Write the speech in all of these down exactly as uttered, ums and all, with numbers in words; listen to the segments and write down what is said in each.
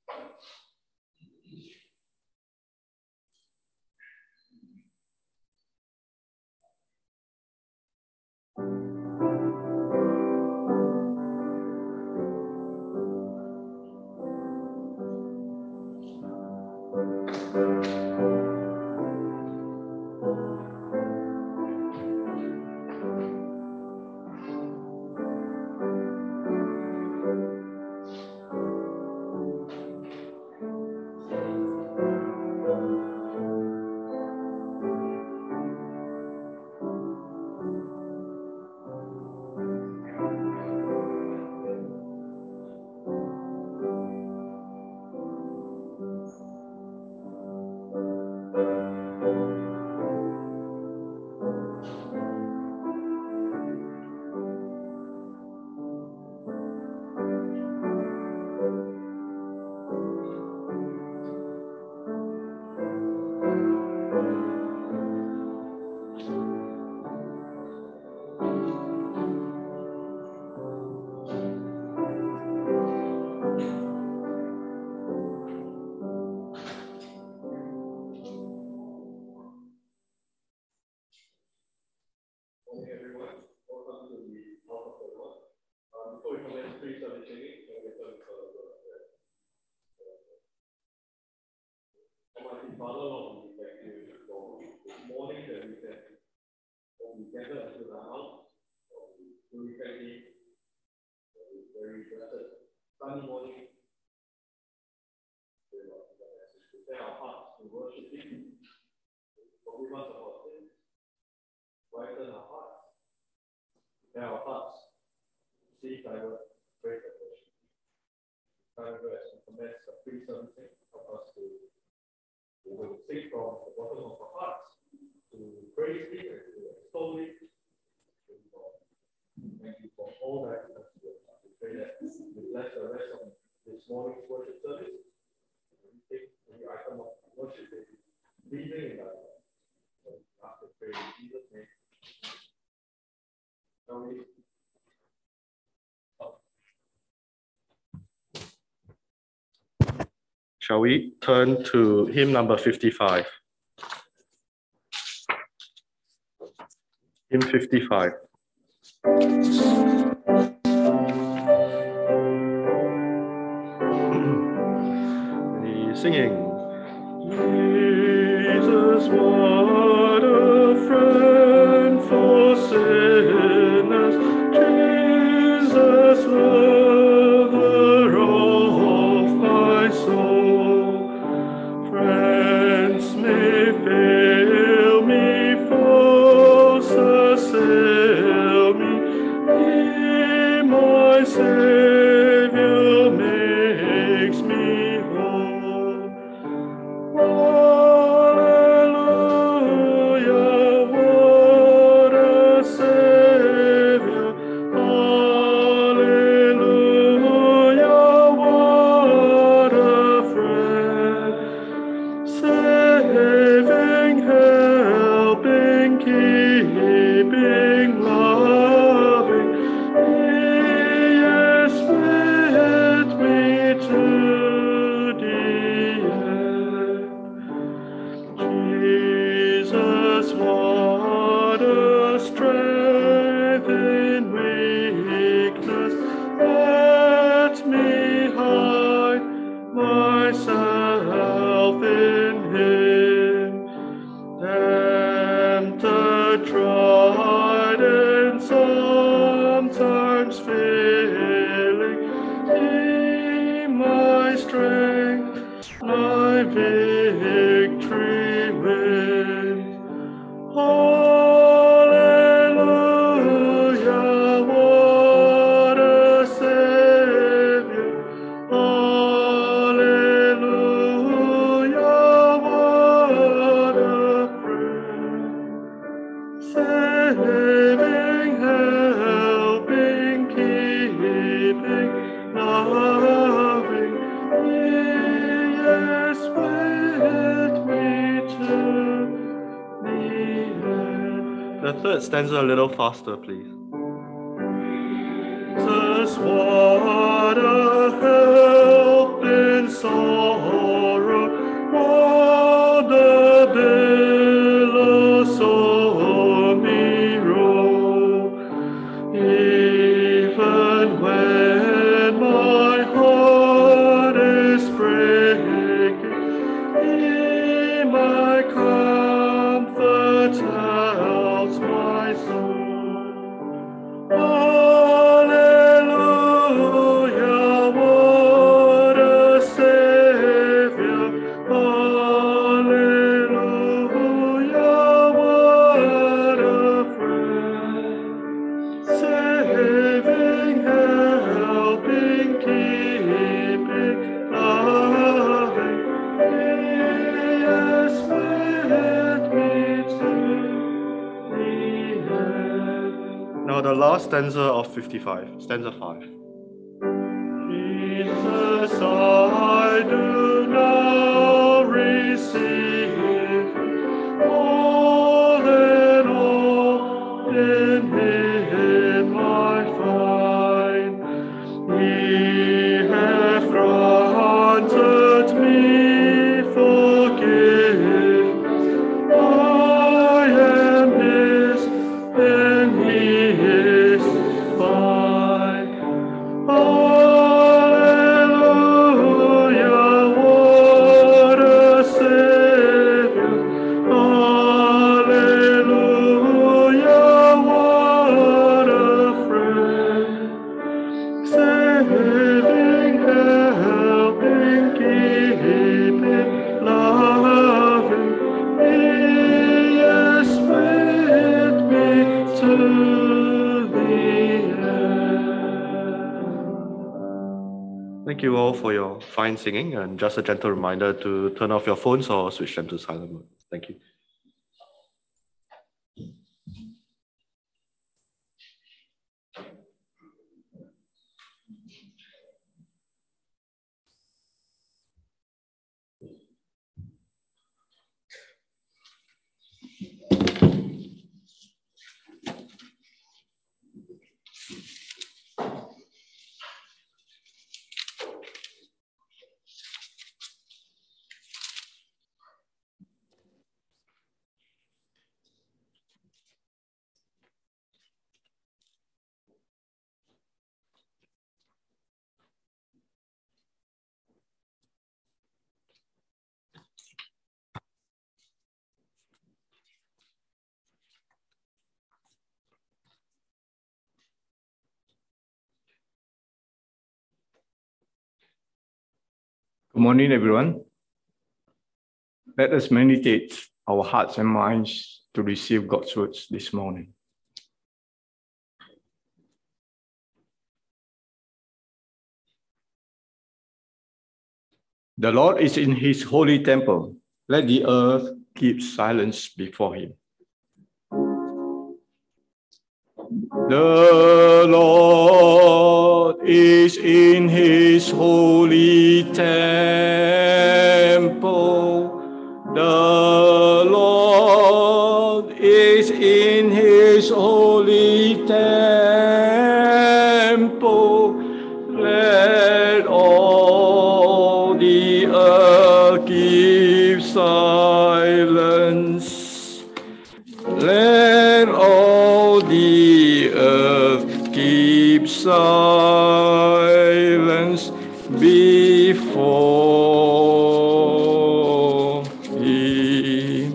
Shall we turn to hymn number fifty-five? Hymn fifty-five. The singing. Jesus, what a friend for sinners. Jesus, lover of my soul. Friends may fail me, foes assail me. He, my Savior, makes me whole. The third stanza a little faster, please. Jesus, what a help in sorrow, while the billows o'er me roll. Even when my heart is breaking, He my comfort helps my soul. Hallelujah, what a Savior. Hallelujah, what a friend. Saving, helping, keeping, loving, He is with me to the end. Now the last stanza of fifty-five, stanza five. Jesus, I do now receive all in all, in Him I find. He hath granted me forgiveness. I am His, and He is mine. Hallelujah, what a Savior. Hallelujah, what a friend. Saving, helping, keeping, loving, He is with me to the end. Thank you all for your fine singing, and just a gentle reminder to turn off your phones or switch them to silent mode. Thank you. Good morning, everyone. Let us meditate our hearts and minds to receive God's words this morning. The Lord is in His holy temple. Let the earth keep silence before Him. The Lord is in His holy temple. The Lord is in His holy temple. Let all the earth keep silence. Let all the earth keep silence before Him.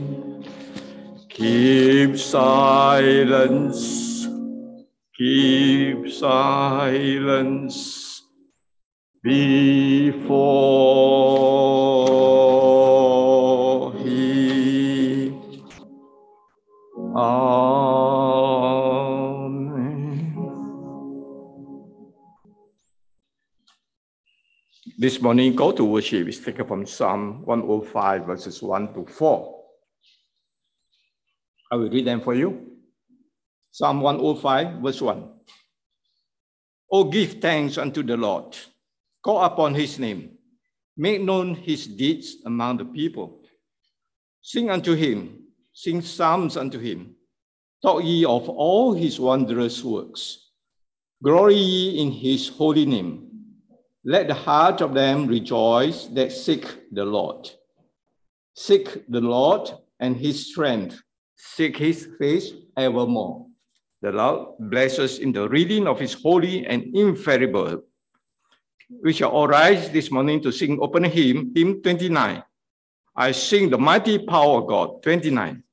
Keep silence, keep silence before Him. Amen. This morning, call to worship is taken from Psalm one oh five, verses one to four. I will read them for you. Psalm one oh five, verse one. Oh, give thanks unto the Lord. Call upon His name. Make known His deeds among the people. Sing unto Him. Sing psalms unto Him. Talk ye of all His wondrous works. Glory ye in His holy name. Let the heart of them rejoice that seek the Lord. Seek the Lord and his strength. Seek his face evermore. The Lord bless us in the reading of his holy and infallible. We shall all rise this morning to sing opening hymn, hymn twenty-nine. I sing the mighty power of God, twenty-nine.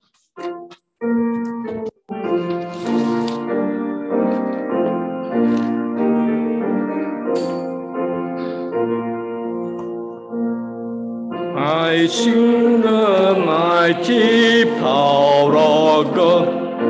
I sing the mighty power of God,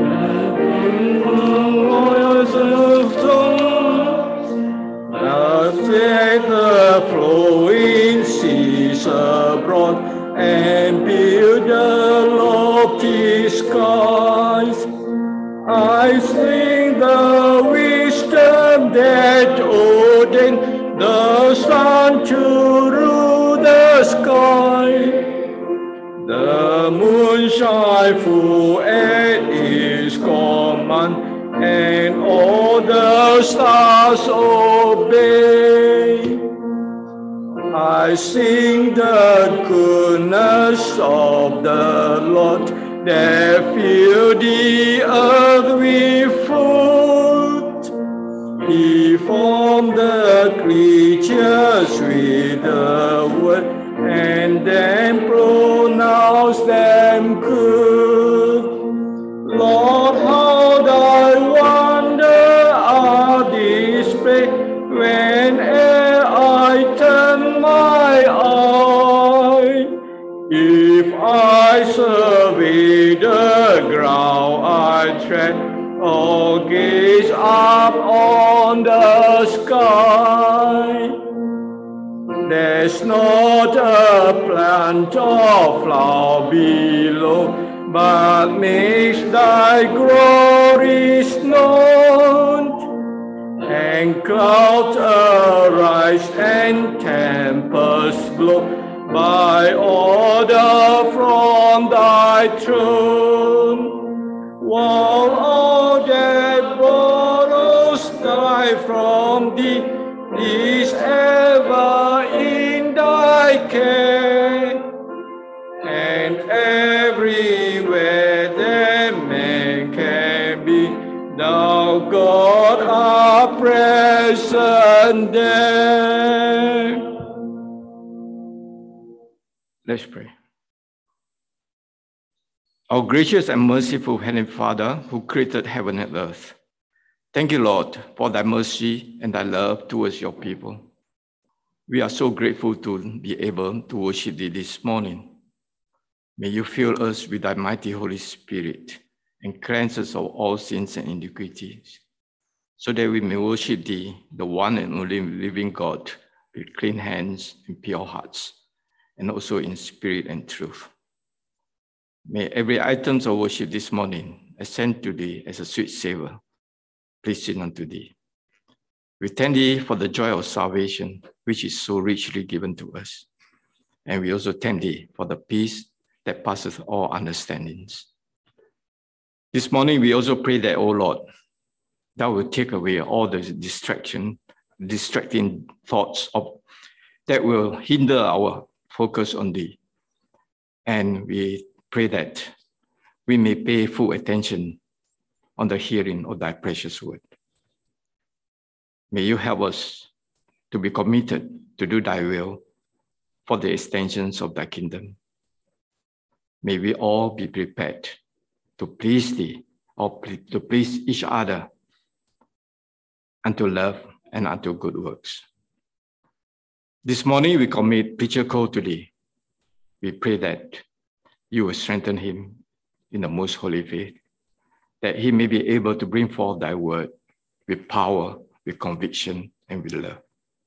voice of song, set the flowing seas abroad, and build the lofty skies. I sing the wisdom that ordained the sun to rule the sky. The moon shines full at his command, and all the stars obey. I sing the goodness of the Lord, that fill the earth with food. He formed the creatures with the word, and then pronounced them good. Lord, how thy wonder are displayed, whene'er I turn my eye. If I survey the ground I tread, or gaze up on the sky, there's not a plant or flower below, but makes thy glories known. And clouds arise and tempests blow, by order from thy throne. While all that borrows thy from thee is ever in thy care, and everywhere that man can be, thou God art present there. Let's pray. Our gracious and merciful Heavenly Father, who created heaven and earth, thank you, Lord, for thy mercy and thy love towards your people. We are so grateful to be able to worship thee this morning. May you fill us with thy mighty Holy Spirit and cleanse us of all sins and iniquities, so that we may worship thee, the one and only living God, with clean hands and pure hearts, and also in spirit and truth. May every item of worship this morning ascend to thee as a sweet savor, pleasing unto thee. We thank thee for the joy of salvation, which is so richly given to us. And we also thank thee for the peace that passeth all understandings. This morning, we also pray that, O Lord, thou will take away all the distraction, distracting thoughts of that will hinder our focus on thee. And we pray that we may pay full attention on the hearing of thy precious word. May you help us to be committed to do thy will for the extensions of thy kingdom. May we all be prepared to please thee, or to please each other, unto love and unto good works. This morning we commit Preacher Cole to thee. We pray that you will strengthen him in the most holy faith, that he may be able to bring forth thy word with power, with conviction, and with love.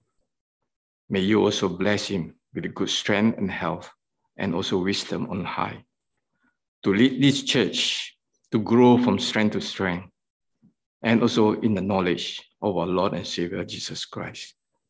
May you also bless him with good strength and health, and also wisdom on high, to lead this church to grow from strength to strength, and also in the knowledge of our Lord and Savior, Jesus Christ.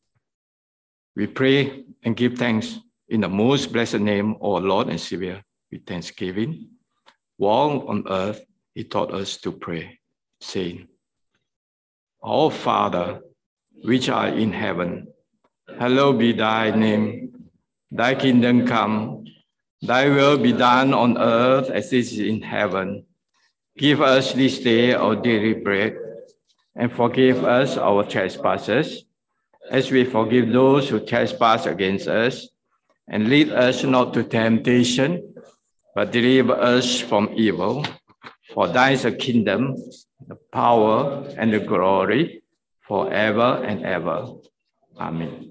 We pray and give thanks in the most blessed name of our Lord and Savior with thanksgiving. While on earth, he taught us to pray, saying, Our Father, which art in heaven, Hallowed be thy name. Thy kingdom come. Thy will be done on earth as it is in heaven. Give us this day our daily bread, and forgive us our trespasses, as we forgive those who trespass against us. And lead us not to temptation, but deliver us from evil. For thine is the kingdom, the power, and the glory, forever and ever. Amen.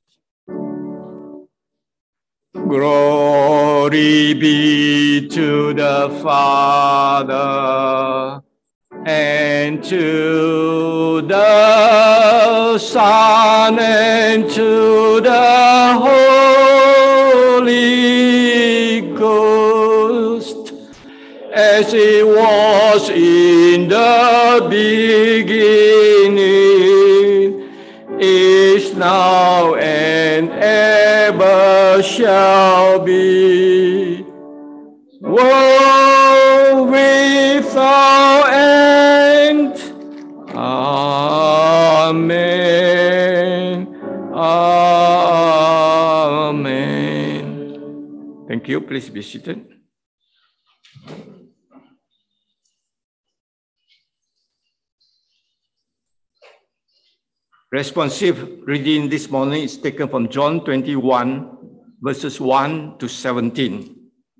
Glory be to the Father, and to the Son, and to the Holy Ghost, as it was in the beginning, is now, and ever shall be, world without end. Amen. Amen. Thank you. Please be seated. Responsive reading this morning is taken from John twenty-one, verses one to seventeen.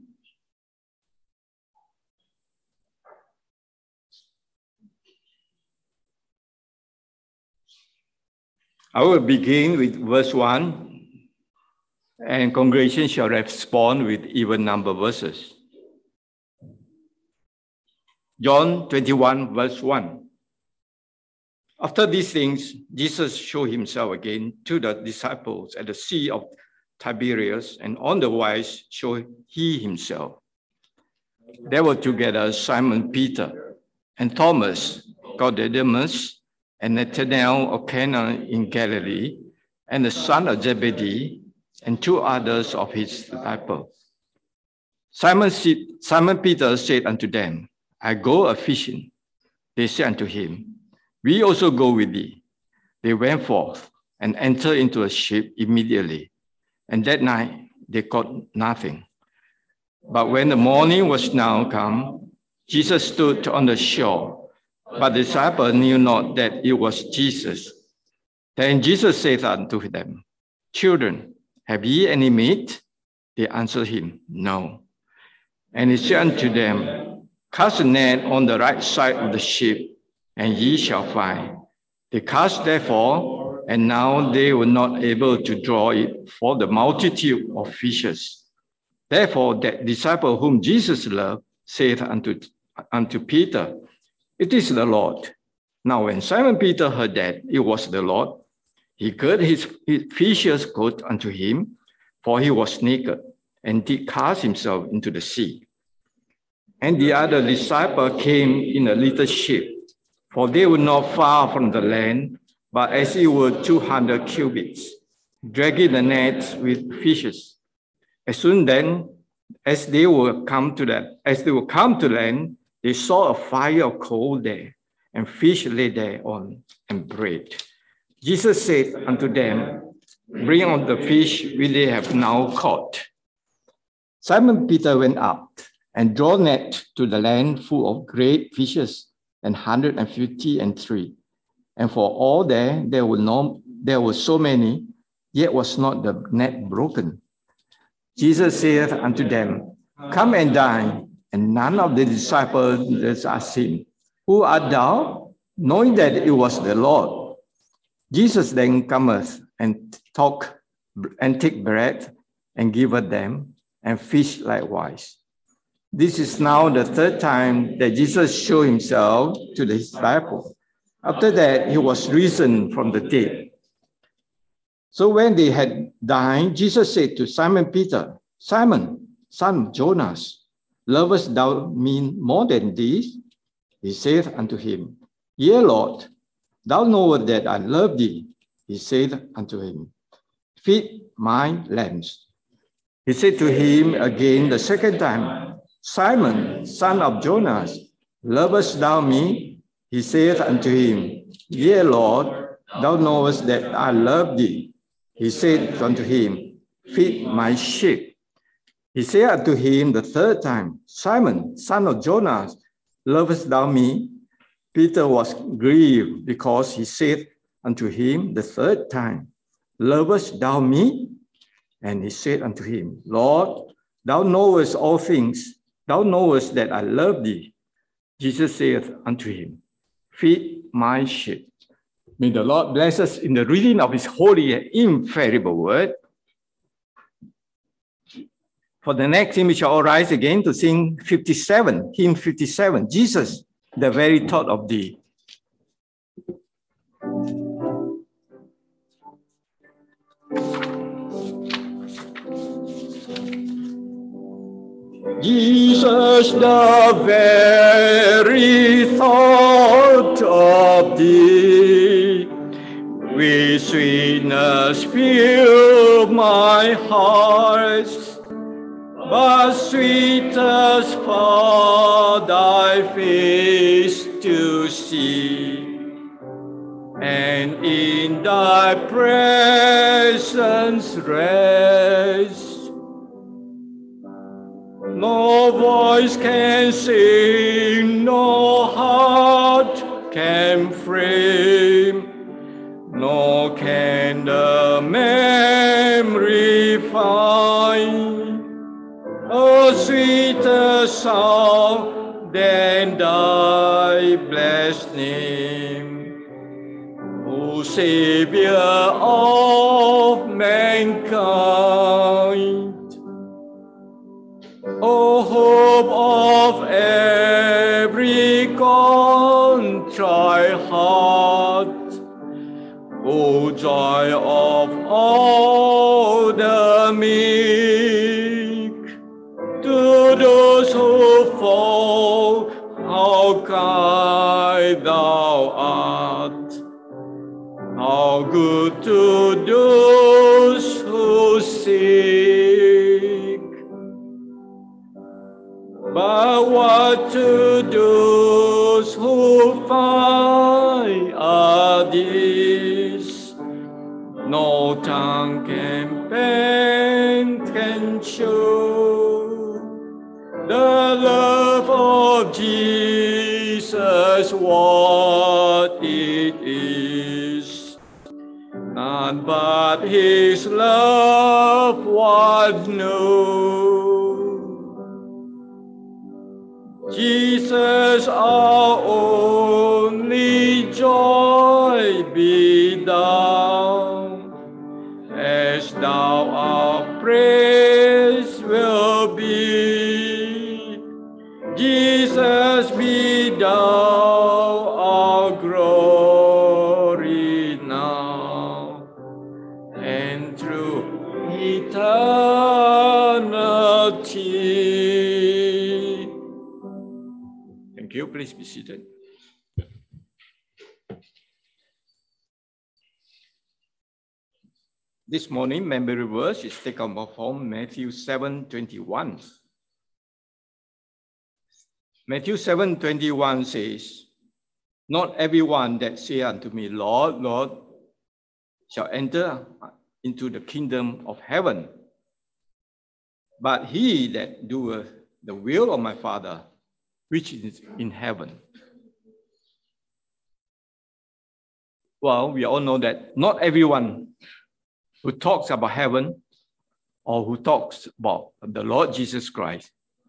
I will begin with verse one, and congregation shall respond with even number verses. John twenty-one, verse one. After these things, Jesus showed himself again to the disciples at the Sea of Tiberias, and on the wise showed he himself. There were together Simon Peter, and Thomas, called Didymus, and Nathanael of Cana in Galilee, and the son of Zebedee, and two others of his disciples. Simon, Simon Peter said unto them, I go a fishing. They said unto him, we also go with thee. They went forth and entered into a ship immediately, and that night they caught nothing. But when the morning was now come, Jesus stood on the shore, but the disciples knew not that it was Jesus. Then Jesus said unto them, Children, have ye any meat? They answered him, No. And he said unto them, Cast a net on the right side of the ship, and ye shall find. They cast therefore, and now they were not able to draw it for the multitude of fishes. Therefore that disciple whom Jesus loved said unto, unto Peter, It is the Lord. Now when Simon Peter heard that it was the Lord, he girded his, his fisher's coat unto him, for he was naked, and did cast himself into the sea. And the other disciple came in a little ship, for they were not far from the land, but as it were two hundred cubits, dragging the net with fishes. As soon then as they were come to that, as they were come to land, they saw a fire of coal there, and fish lay thereon, and bread. Jesus said unto them, Bring on the fish which they have now caught. Simon Peter went up and drew a net to the land full of great fishes, and hundred and fifty and three. And for all there, there were no, there were so many, yet was not the net broken. Jesus said unto them, Come and dine. And none of the disciples asked him, Who art thou? Knowing that it was the Lord. Jesus then cometh and talk and take bread and giveth them, and fish likewise. This is now the third time that Jesus showed himself to the disciples. After that, he was risen from the dead. So when they had dined, Jesus said to Simon Peter, Simon, son of Jonas, lovest thou me more than these? He said unto him, Yea, Lord, thou knowest that I love thee. He said unto him, Feed my lambs. He said to him again the second time, Simon, son of Jonas, lovest thou me? He said unto him, Yea, Lord, thou knowest that I love thee. He said unto him, Feed my sheep. He said unto him the third time, Simon, son of Jonas, lovest thou me? Peter was grieved because he said unto him the third time, Lovest thou me? And he said unto him, Lord, thou knowest all things. Thou knowest that I love thee. Jesus saith unto him, Feed my sheep. May the Lord bless us in the reading of his holy and infallible word. For the next hymn, we shall all rise again to sing fifty-seven, hymn fifty-seven, Jesus, the very thought of thee. Jesus, the very thought of thee, with sweetness fill my heart, but sweetest for thy face to see, and in thy presence rest. No voice can sing, no heart can frame, nor can the memory find a sweeter song than thy blessed name, O Savior of mankind. O hope of every contrite heart, O joy of all the meek, to those who fall, how kind thou art, how good to those who seek. But what to those who find are these? No tongue can paint, can show the love of Jesus, what it is. None but his love was known. Jesus, our only joy, be thou, as thou our praise will be. Jesus, be thou our glory now, and through eternity. Thank you. Please be seated. This morning, memory verse is taken from Matthew seven twenty-one. Matthew seven twenty-one says, Not everyone that saith unto me, Lord, Lord, shall enter into the kingdom of heaven, but he that doeth the will of my Father, which is in heaven. Well, we all know that not everyone who talks about heaven or who talks about the Lord Jesus Christ,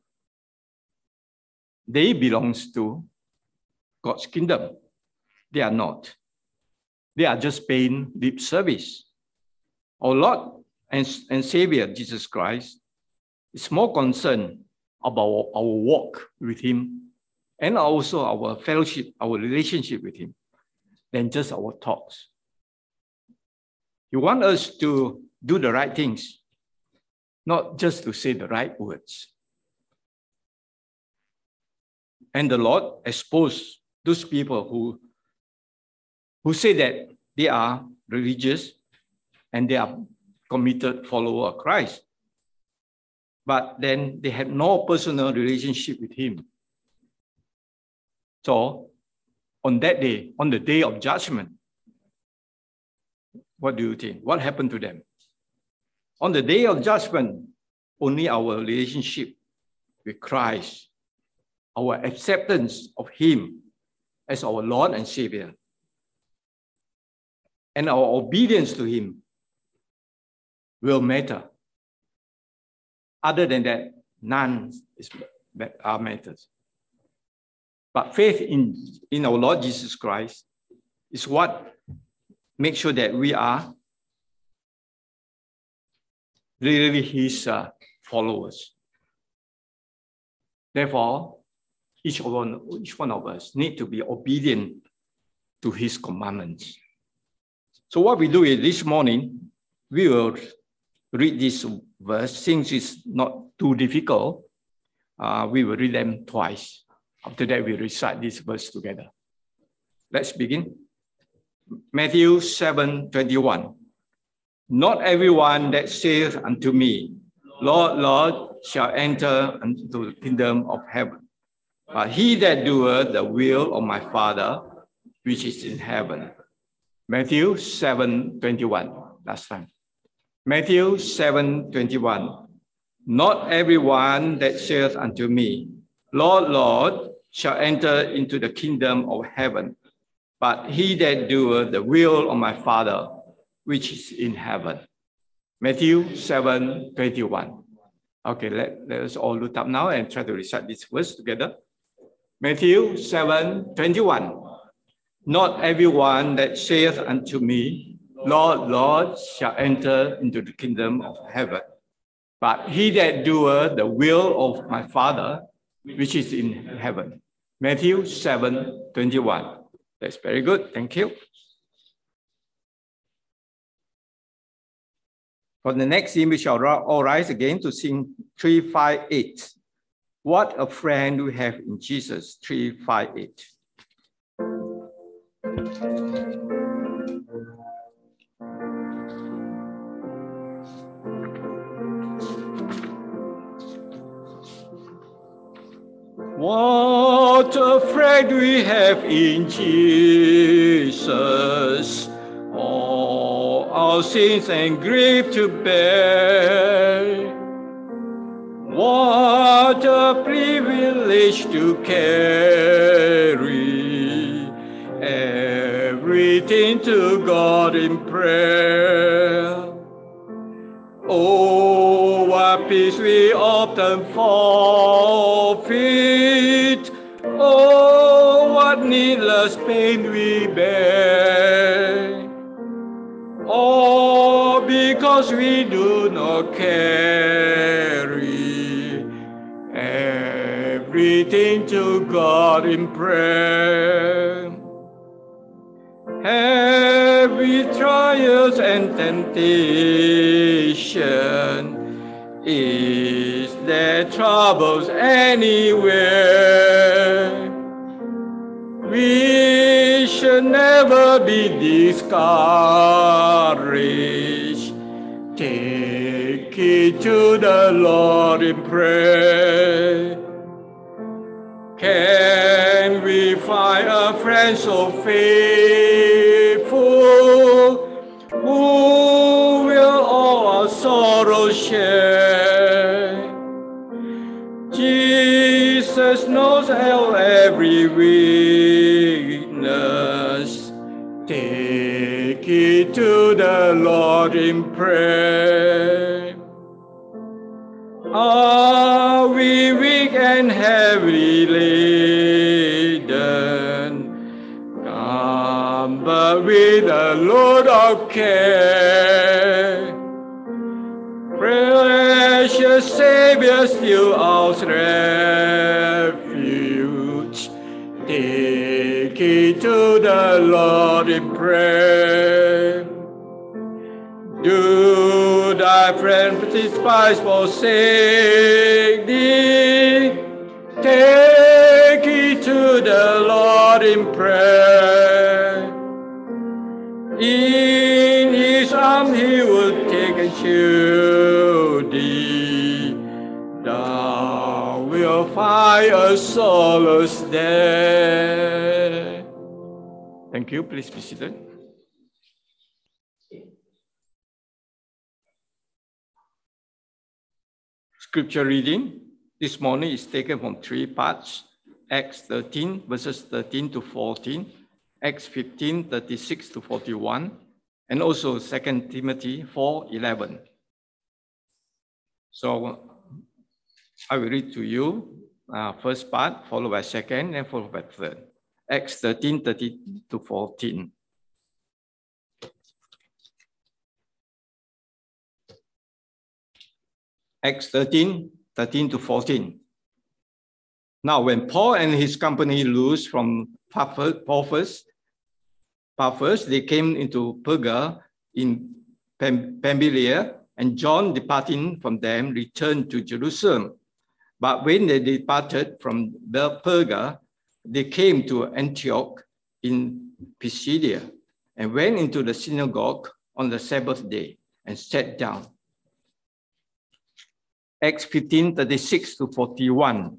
they belongs to God's kingdom. They are not. They are just paying lip service. Our Lord and, and Savior Jesus Christ is more concerned about our walk with him and also our fellowship, our relationship with him, than just our talks. He wants us to do the right things, not just to say the right words. And the Lord exposed those people who, who say that they are religious and they are committed follower of Christ, but then they had no personal relationship with him. So on that day, on the day of judgment, What do you think? What happened to them? On the day of judgment, only our relationship with Christ, our acceptance of Him as our Lord and Savior, and our obedience to Him will matter. Other than that, none is are matters. But faith in, in our Lord Jesus Christ is what makes sure that we are really His uh, followers. Therefore, each one, each one of us need to be obedient to His commandments. So what we do is this morning, we will read this verse. Since it's not too difficult, uh, we will read them twice. After that, we recite this verse together. Let's begin. Matthew seven twenty-one. Not everyone that saith unto me, Lord, Lord, shall enter into the kingdom of heaven, but he that doeth the will of my Father, which is in heaven. Matthew seven twenty-one, last time. Matthew seven twenty-one. Not everyone that saith unto me, Lord, Lord, shall enter into the kingdom of heaven, but he that doeth the will of my Father, which is in heaven. Matthew seven twenty-one. Okay, let, let us all look up now and try to recite this verse together. Matthew seven twenty-one. Not everyone that saith unto me, Lord, Lord, shall enter into the kingdom of heaven, but he that doeth the will of my Father, which is in heaven. Matthew seven twenty-one. That's very good. Thank you. For the next hymn, we shall all rise again to sing three five eight. What a friend we have in Jesus, three five eight. What a friend we have in Jesus, all our sins and grief to bear. What a privilege to carry everything to God in prayer. Oh, what peace we often forfeit. Oh, what needless pain we bear. All because we do not carry everything to God in prayer. Heavy trials and temptation, is there troubles anywhere? We should never be discouraged. Take it to the Lord in prayer. Can we find a friend so faithful, who will all our sorrows share? Jesus knows our every weakness. Take it to the Lord in prayer. Are we weak and heavy laden? Come but with a load of care. Precious Savior, still our refuge. Take it to the Lord in prayer. Do thy friend despise, forsake thee? Take it to the Lord in prayer. In his arms he will take and shield thee. Thou wilt find a solace there. Thank you. Please be seated. Scripture reading this morning is taken from three parts: Acts thirteen, verses thirteen to fourteen, Acts fifteen, thirty-six to forty-one, and also Second Timothy four, eleven. So I will read to you uh, first part, followed by second, and followed by third. Acts thirteen, thirty to fourteen. Acts thirteen, thirteen to fourteen. Now, when Paul and his company loosed from Paphos, Paphos, they came into Perga in Pamphylia, and John, departing from them, returned to Jerusalem. But when they departed from Perga, they came to Antioch in Pisidia, and went into the synagogue on the Sabbath day and sat down. Acts fifteen, thirty-six to forty-one.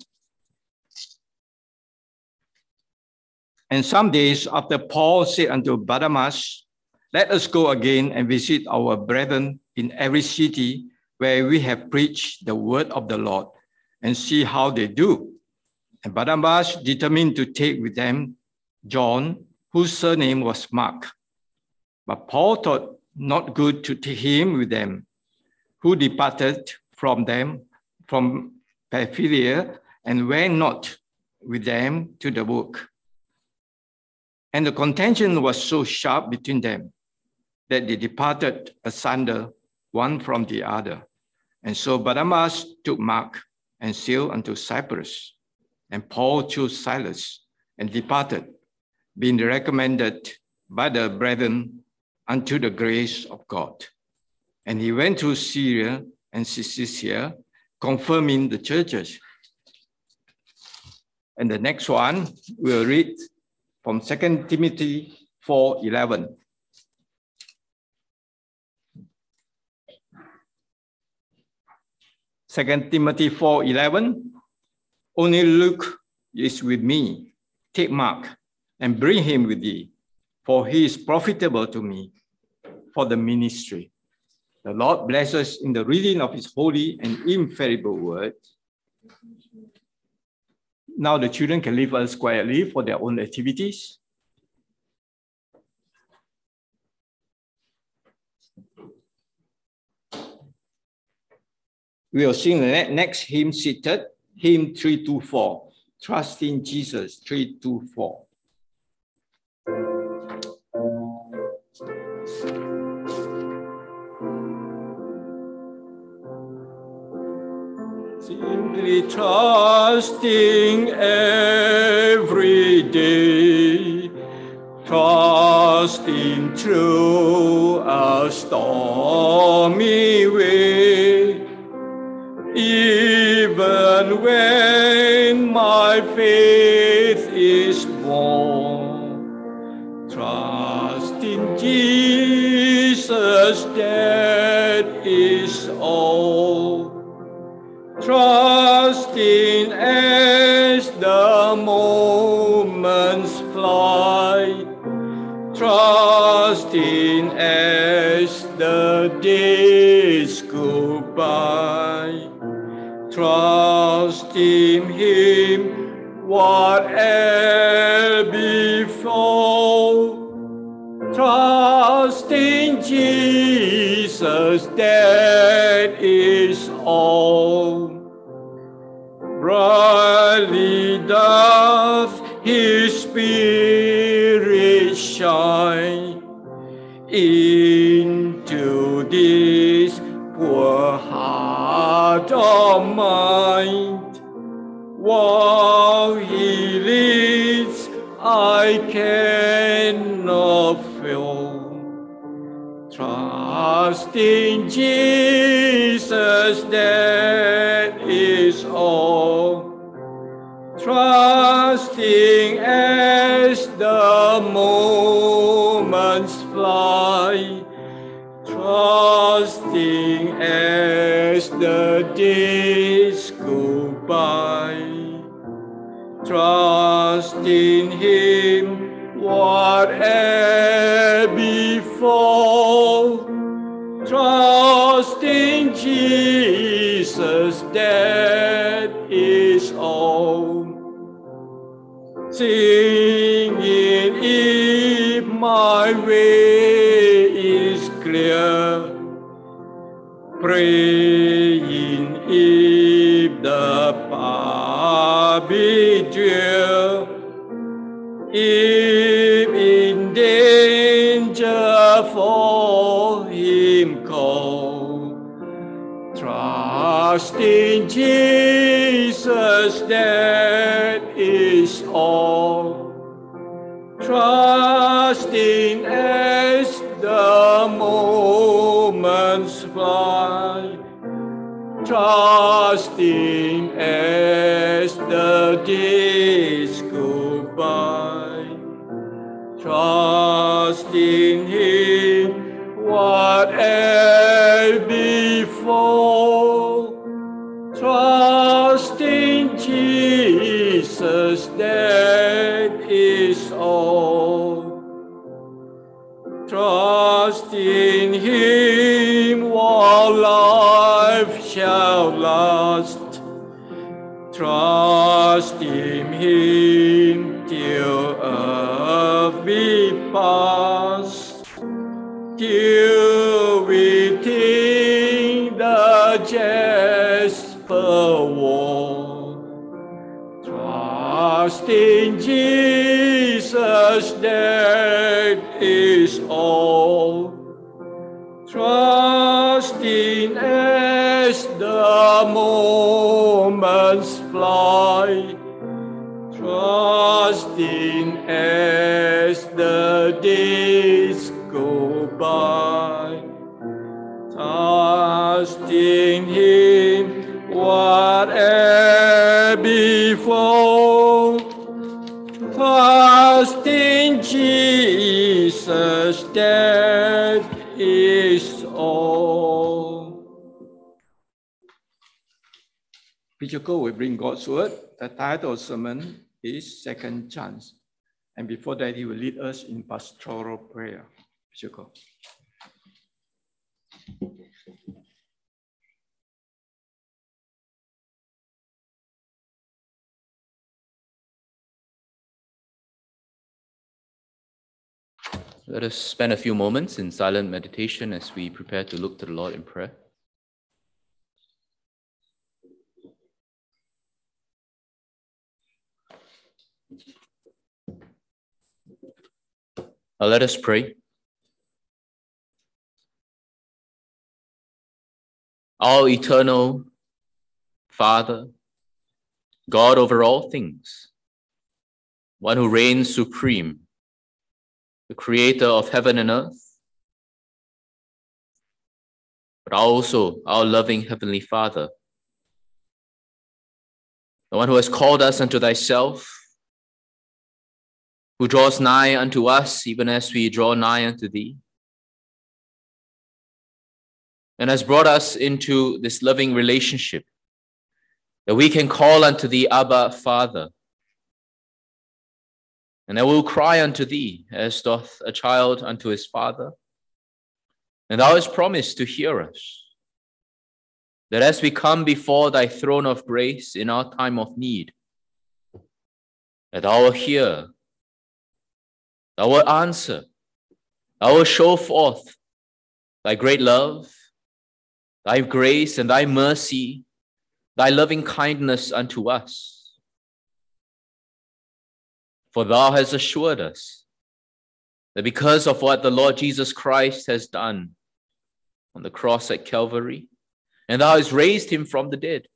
And some days after, Paul said unto Barnabas, let us go again and visit our brethren in every city where we have preached the word of the Lord, and see how they do. And Barnabas determined to take with them John, whose surname was Mark. But Paul thought not good to take him with them, who departed from them, from Pamphylia, and went not with them to the work. And the contention was so sharp between them that they departed asunder one from the other. And so Barnabas took Mark and sailed unto Cyprus. And Paul chose Silas and departed, being recommended by the brethren unto the grace of God. And he went through Syria and Cilicia, confirming the churches. And the next one, we'll read from Second Timothy four, eleven. Second Timothy four, eleven. Only Luke is with me. Take Mark and bring him with thee, for he is profitable to me for the ministry. The Lord bless us in the reading of his holy and infallible word. Now the children can leave us quietly for their own activities. We will sing the next hymn seated, hymn three two four, Trust in Jesus, three two four. Simply trusting every day, trusting through a stormy way, even when my faith is small, trusting Jesus, that is all. Trusting as the moments fly, trusting as the days go by, trusting him whate'er befall, trusting Jesus, that is all. Brightly doth his spirit shine into this poor heart of mine. While he leads, I cannot fail. Trusting Jesus, that is all. Trusting as the moments fly, trusting as the days go by, trusting him whate'er befall, trusting Jesus, that singing if my way is clear, praying if the path be drear, if in danger for him call, trust in Jesus, that is all. Trusting as the moments fly, trusting as the days go by, trusting Him whatever befall, trusting Jesus, that is all. Trust in Him while life shall last. Trust in Him till earth be past, till we think the jasper wall. Trust in Jesus, that is all. Trusting as the moments fly, trusting as the days go by, trusting Him whatever befall, trusting Jesus, that is all. Preacher Cole will bring God's word. The title of the sermon is Second Chance. And before that, he will lead us in pastoral prayer. Preacher Cole. Let us spend a few moments in silent meditation as we prepare to look to the Lord in prayer. Now let us pray. Our eternal Father, God over all things, one who reigns supreme, the creator of heaven and earth, but also our loving Heavenly Father, the one who has called us unto thyself, who draws nigh unto us even as we draw nigh unto thee, and has brought us into this loving relationship that we can call unto thee, Abba, Father. And I will cry unto thee, as doth a child unto his father. And thou hast promised to hear us, that as we come before thy throne of grace in our time of need, that thou wilt hear, thou wilt answer, thou wilt show forth thy great love, thy grace and thy mercy, thy loving kindness unto us. For thou hast assured us that because of what the Lord Jesus Christ has done on the cross at Calvary, and thou hast raised him from the dead,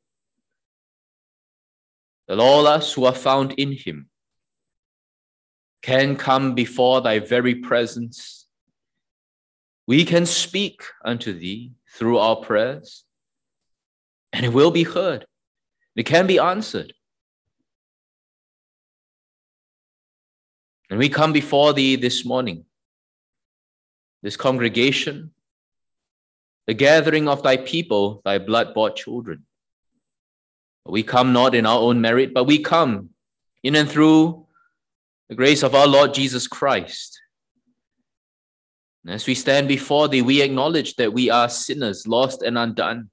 that all us who are found in him can come before thy very presence. We can speak unto thee through our prayers, and it will be heard. It can be answered. And we come before thee this morning, this congregation, the gathering of thy people, thy blood-bought children. We come not in our own merit, but we come in and through the grace of our Lord Jesus Christ. And as we stand before thee, we acknowledge that we are sinners, lost and undone.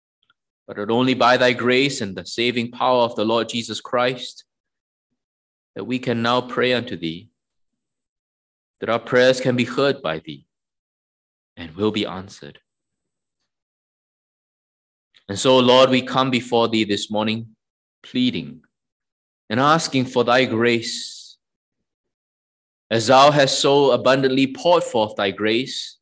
But that only by thy grace and the saving power of the Lord Jesus Christ that we can now pray unto thee, that our prayers can be heard by thee and will be answered. And so, Lord, we come before thee this morning, pleading and asking for thy grace, as thou hast so abundantly poured forth thy grace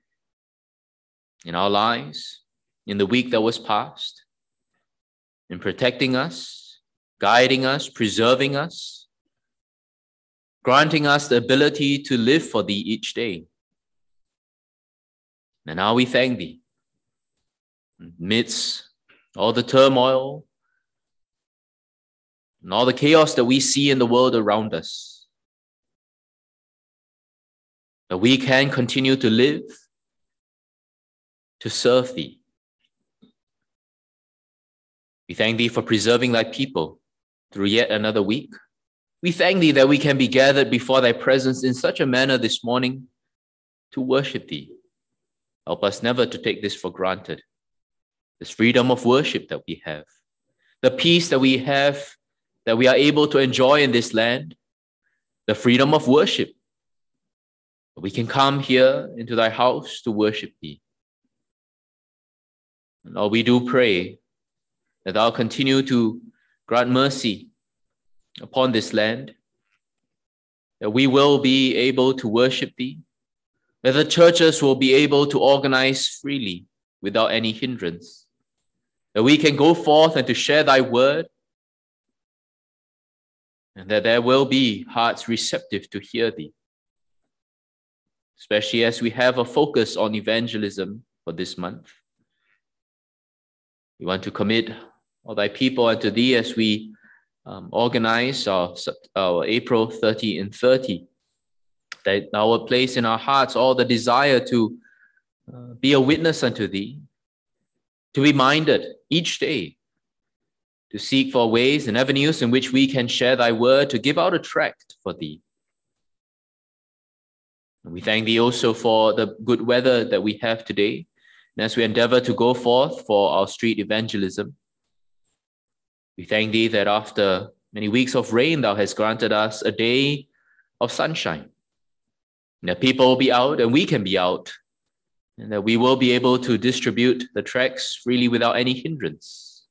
in our lives, in the week that was past, in protecting us, guiding us, preserving us, granting us the ability to live for thee each day. And now we thank thee. Amidst all the turmoil and all the chaos that we see in the world around us, that we can continue to live, to serve thee. We thank thee for preserving thy people through yet another week. We thank thee that we can be gathered before thy presence in such a manner this morning to worship thee. Help us never to take this for granted. This freedom of worship that we have, the peace that we have, that we are able to enjoy in this land, the freedom of worship. We can come here into thy house to worship thee. And Lord, we do pray that thou continue to grant mercy upon this land, that we will be able to worship thee, that the churches will be able to organize freely without any hindrance, that we can go forth and to share thy word, and that there will be hearts receptive to hear thee, especially as we have a focus on evangelism for this month. We want to commit all thy people unto thee as we um, organize our, our April thirty and thirty, that thou wilt place in our hearts all the desire to uh, be a witness unto thee, to be minded each day, to seek for ways and avenues in which we can share thy word, to give out a tract for thee. And we thank thee also for the good weather that we have today. And as we endeavor to go forth for our street evangelism, we thank thee that after many weeks of rain, thou hast granted us a day of sunshine. And that people will be out and we can be out, and that we will be able to distribute the tracts freely without any hindrance.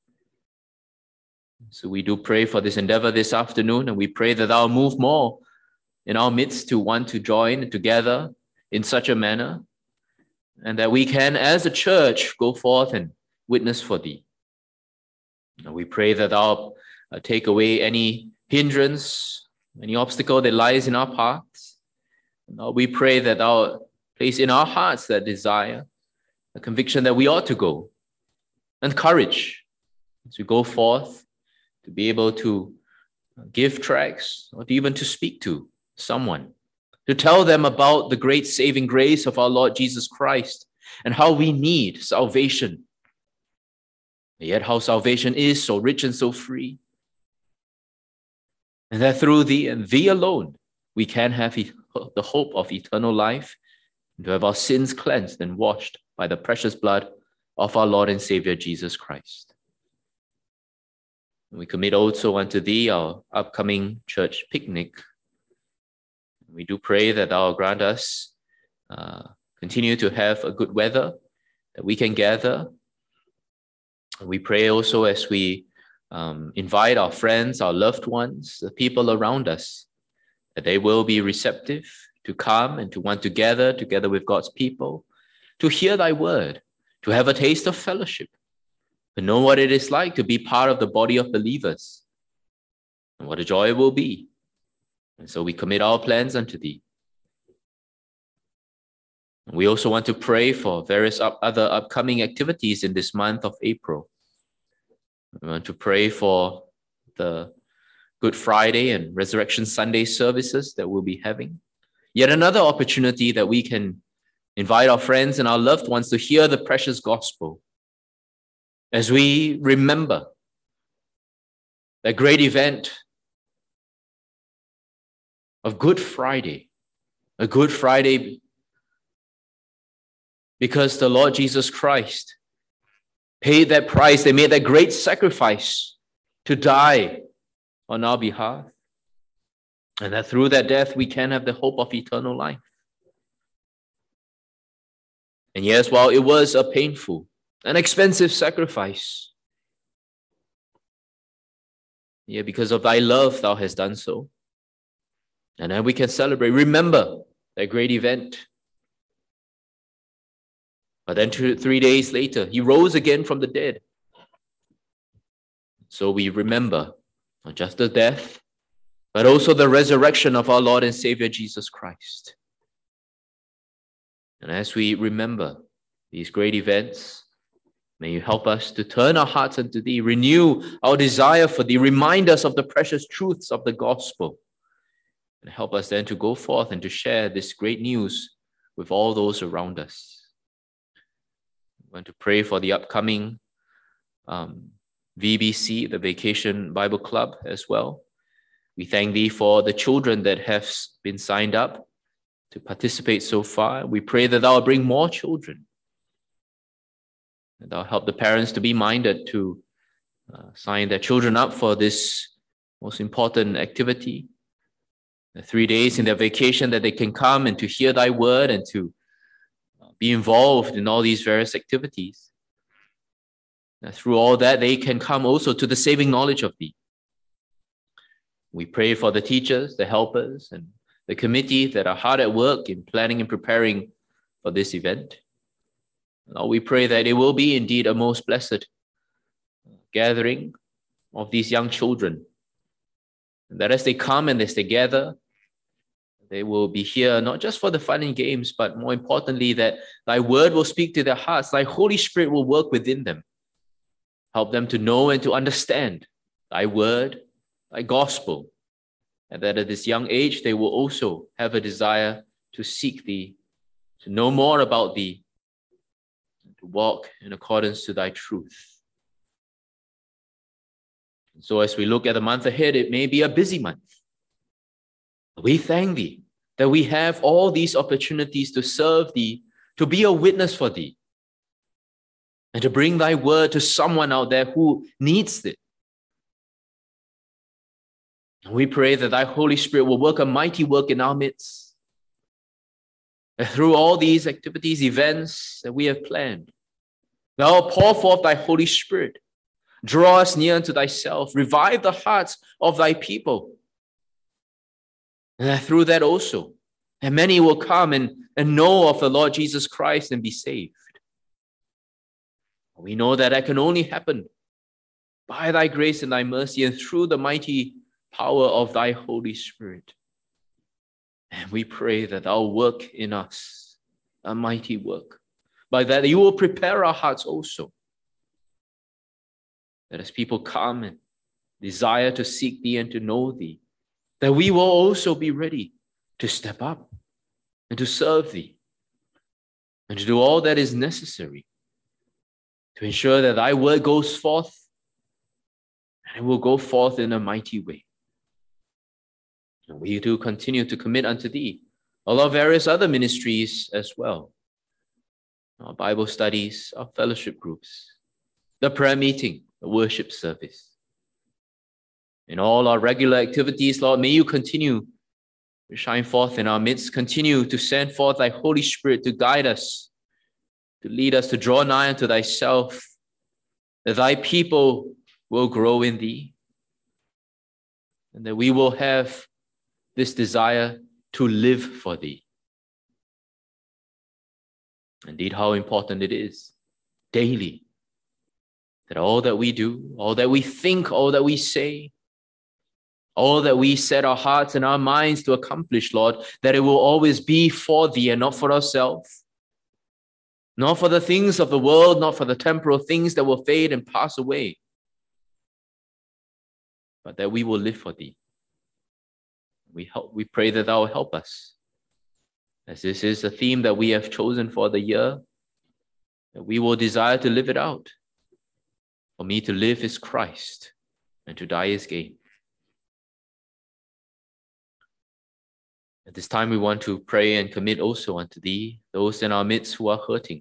So we do pray for this endeavor this afternoon, and we pray that thou move more in our midst to want to join together in such a manner, and that we can, as a church, go forth and witness for thee. And we pray that thou uh, take away any hindrance, any obstacle that lies in our paths. And Lord, we pray that thou place in our hearts that desire, a conviction that we ought to go, and courage as we go forth to be able to give tracts or to even to speak to someone, to tell them about the great saving grace of our Lord Jesus Christ and how we need salvation. Yet how salvation is so rich and so free. And that through thee and thee alone, we can have the hope of eternal life, and to have our sins cleansed and washed by the precious blood of our Lord and Savior Jesus Christ. We commit also unto thee our upcoming church picnic. We do pray that thou grant us uh, continue to have a good weather, that we can gather. We pray also as we um, invite our friends, our loved ones, the people around us, that they will be receptive to come and to want to gather together with God's people, to hear thy word, to have a taste of fellowship, to know what it is like to be part of the body of believers, and what a joy it will be. And so we commit our plans unto thee. We also want to pray for various up other upcoming activities in this month of April. We want to pray for the Good Friday and Resurrection Sunday services that we'll be having. Yet another opportunity that we can invite our friends and our loved ones to hear the precious gospel as we remember that great event of Good Friday, a Good Friday because the Lord Jesus Christ paid that price. They made that great sacrifice to die on our behalf. And that through that death, we can have the hope of eternal life. And yes, while it was a painful and expensive sacrifice, yeah, because of thy love, thou hast done so. And then we can celebrate, remember that great event. But then two, three days later, he rose again from the dead. So we remember not just the death, but also the resurrection of our Lord and Savior Jesus Christ. And as we remember these great events, may you help us to turn our hearts unto thee, renew our desire for thee, remind us of the precious truths of the gospel, and help us then to go forth and to share this great news with all those around us. I want to pray for the upcoming um, V B C, the Vacation Bible Club as well. We thank thee for the children that have been signed up to participate so far. We pray that thou will bring more children. And thou help the parents to be minded to uh, sign their children up for this most important activity. The three days in their vacation that they can come and to hear thy word and to be involved in all these various activities. And through all that, they can come also to the saving knowledge of thee. We pray for the teachers, the helpers, and the committee that are hard at work in planning and preparing for this event. Lord, we pray that it will be indeed a most blessed gathering of these young children. And that as they come and as they gather, they will be here not just for the fun and games, but more importantly, that thy word will speak to their hearts. Thy Holy Spirit will work within them. Help them to know and to understand thy word, thy gospel, and that at this young age, they will also have a desire to seek thee, to know more about thee, to walk in accordance to thy truth. And so as we look at the month ahead, it may be a busy month. We thank thee that we have all these opportunities to serve thee, to be a witness for thee, and to bring thy word to someone out there who needs it. And we pray that thy Holy Spirit will work a mighty work in our midst. And through all these activities, events that we have planned, thou will pour forth thy Holy Spirit. Draw us near unto thyself. Revive the hearts of thy people. And that through that also, and many will come and, and know of the Lord Jesus Christ and be saved. We know that that can only happen by thy grace and thy mercy and through the mighty power of thy Holy Spirit. And we pray that thou work in us a mighty work. By that you will prepare our hearts also. That as people come and desire to seek thee and to know thee, that we will also be ready to step up and to serve thee and to do all that is necessary to ensure that thy word goes forth and it will go forth in a mighty way. And we do continue to commit unto thee all our various other ministries as well. Our Bible studies, our fellowship groups, the prayer meeting, the worship service. In all our regular activities, Lord, may you continue to shine forth in our midst. Continue to send forth thy Holy Spirit to guide us, to lead us, to draw nigh unto thyself, that thy people will grow in thee, and that we will have this desire to live for thee. Indeed, how important it is daily that all that we do, all that we think, all that we say, all that we set our hearts and our minds to accomplish, Lord, that it will always be for thee and not for ourselves, not for the things of the world, not for the temporal things that will fade and pass away, but that we will live for thee. We help, we pray that thou will help us, as this is a theme that we have chosen for the year, that we will desire to live it out. For me to live is Christ, and to die is gain. At this time, we want to pray and commit also unto thee those in our midst who are hurting.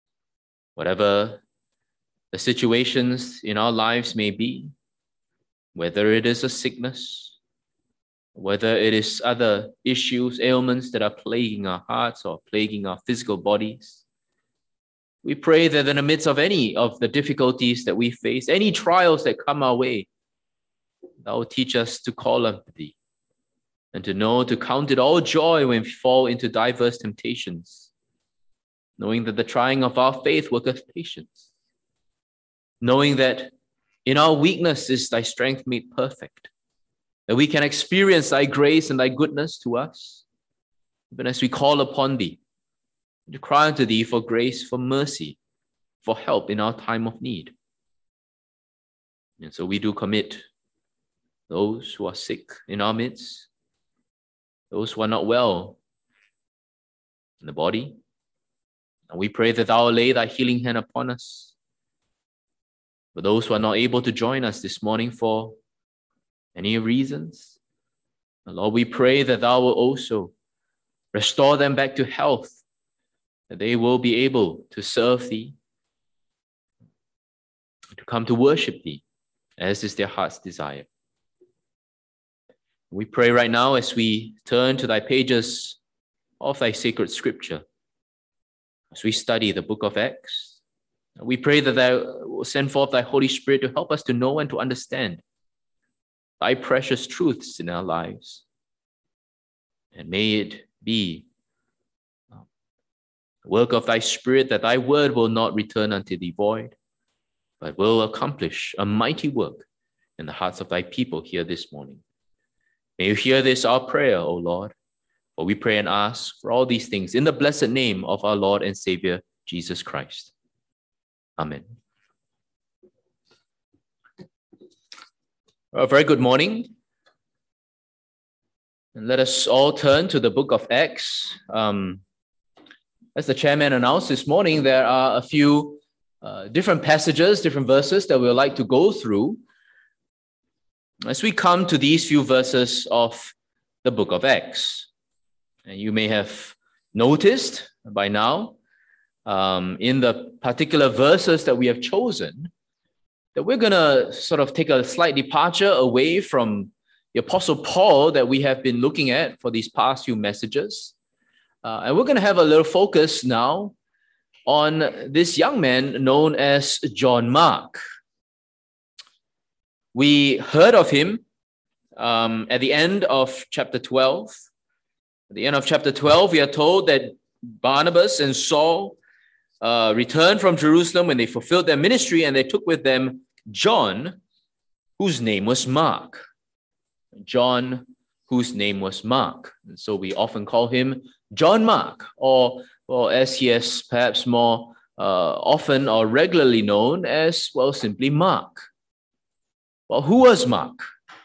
Whatever the situations in our lives may be, whether it is a sickness, whether it is other issues, ailments that are plaguing our hearts or plaguing our physical bodies. We pray that in the midst of any of the difficulties that we face, any trials that come our way, Thou will teach us to call unto Thee and to know, to count it all joy when we fall into diverse temptations, knowing that the trying of our faith worketh patience, knowing that in our weakness is Thy strength made perfect, that we can experience Thy grace and Thy goodness to us, even as we call upon Thee, to cry unto Thee for grace, for mercy, for help in our time of need. And so we do commit those who are sick in our midst, those who are not well in the body. And we pray that Thou will lay Thy healing hand upon us. For those who are not able to join us this morning for any reasons, Lord, we pray that Thou will also restore them back to health, that they will be able to serve Thee, to come to worship Thee, as is their heart's desire. We pray right now as we turn to Thy pages of Thy sacred scripture, as we study the book of Acts, we pray that Thou will send forth Thy Holy Spirit to help us to know and to understand Thy precious truths in our lives. And may it be the work of Thy Spirit that Thy word will not return unto Thee void, but will accomplish a mighty work in the hearts of Thy people here this morning. May You hear this, our prayer, O Lord, for we pray and ask for all these things in the blessed name of our Lord and Savior, Jesus Christ. Amen. A very good morning. And let us all turn to the book of Acts. Um, as the chairman announced this morning, there are a few uh, different passages, different verses that we would like to go through as we come to these few verses of the book of Acts. And you may have noticed by now, um, in the particular verses that we have chosen, that we're going to sort of take a slight departure away from the Apostle Paul that we have been looking at for these past few messages. Uh, and we're going to have a little focus now on this young man known as John Mark. We heard of him um, at the end of chapter twelve. At the end of chapter twelve, we are told that Barnabas and Saul uh, returned from Jerusalem when they fulfilled their ministry, and they took with them John, whose name was Mark. John, whose name was Mark. And so we often call him John Mark, or, or as he is perhaps more uh, often or regularly known as, well, simply Mark. Well, who was Mark?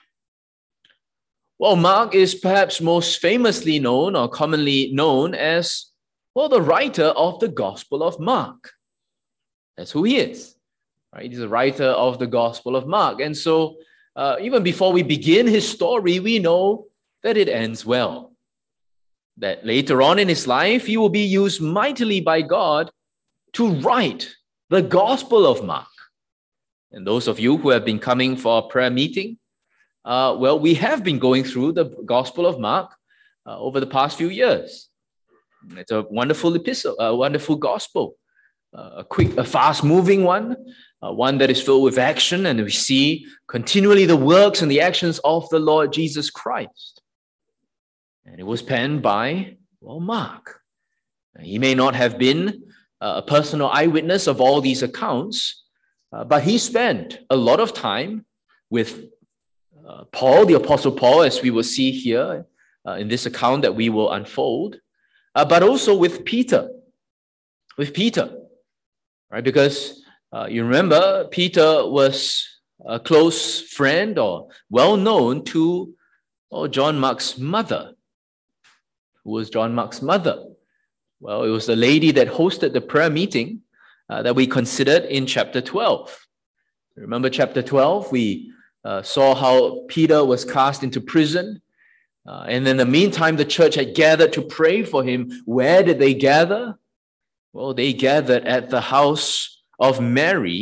Well, Mark is perhaps most famously known or commonly known as, well, the writer of the Gospel of Mark. That's who he is, right? He's the writer of the Gospel of Mark. And so uh, even before we begin his story, we know that it ends well. That later on in his life, he will be used mightily by God to write the Gospel of Mark. And those of you who have been coming for a prayer meeting, uh, well, we have been going through the Gospel of Mark uh, over the past few years. It's a wonderful epistle, a wonderful gospel, uh, a quick, a fast-moving one, uh, one that is filled with action, and we see continually the works and the actions of the Lord Jesus Christ. And it was penned by, well, Mark. He may not have been a personal eyewitness of all these accounts, Uh, but he spent a lot of time with uh, Paul, the Apostle Paul, as we will see here uh, in this account that we will unfold, uh, but also with Peter, with Peter, right? Because uh, you remember, Peter was a close friend or well known to oh, John Mark's mother. Who was John Mark's mother? Well, it was the lady that hosted the prayer meeting Uh, that we considered in chapter twelve. Remember chapter twelve, we uh, saw how Peter was cast into prison. Uh, and in the meantime, the church had gathered to pray for him. Where did they gather? Well, they gathered at the house of Mary,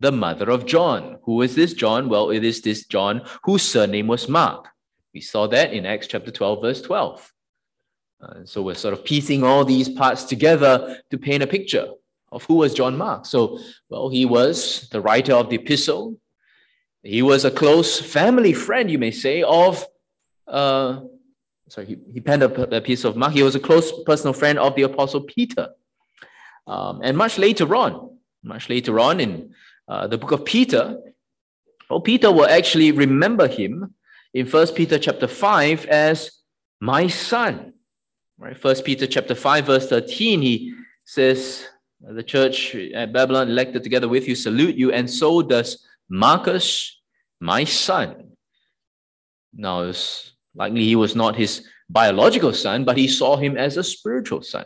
the mother of John. Who is this John? Well, it is this John whose surname was Mark. We saw that in Acts chapter twelve, verse twelve. Uh, so we're sort of piecing all these parts together to paint a picture of who was John Mark. So, well, he was the writer of the epistle. He was a close family friend, you may say, of, uh, sorry, he, he penned a, a piece of Mark. He was a close personal friend of the apostle Peter. Um, and much later on, much later on in uh, the book of Peter, well, Peter will actually remember him in First Peter chapter five as my son. Right? First Peter chapter five, verse thirteen, he says, the church at Babylon elected together with you salute you, and so does Marcus, my son. Now, it's likely he was not his biological son, but he saw him as a spiritual son.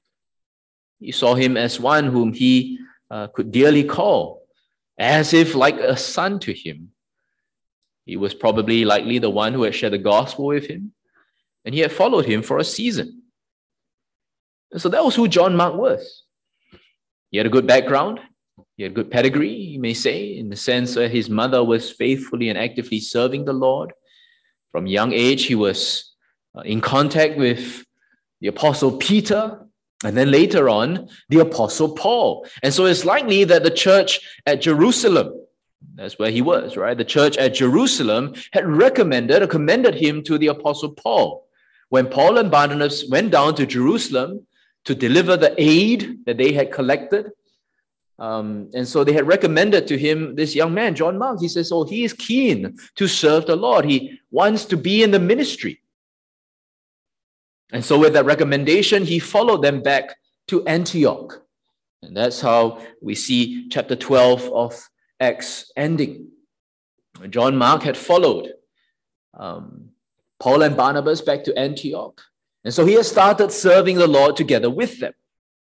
He saw him as one whom he uh, could dearly call, as if like a son to him. He was probably likely the one who had shared the gospel with him, and he had followed him for a season. And so that was who John Mark was. He had a good background. He had good pedigree, you may say, in the sense that his mother was faithfully and actively serving the Lord. From a young age, he was uh, in contact with the apostle Peter, and then later on, the apostle Paul. And so it's likely that the church at Jerusalem, that's where he was, right? The church at Jerusalem had recommended or commended him to the apostle Paul. When Paul and Barnabas went down to Jerusalem to deliver the aid that they had collected, Um, and so they had recommended to him this young man, John Mark. He says, oh, he is keen to serve the Lord. He wants to be in the ministry. And so with that recommendation, he followed them back to Antioch. And that's how we see chapter twelve of Acts ending. John Mark had followed um, Paul and Barnabas back to Antioch. And so he had started serving the Lord together with them.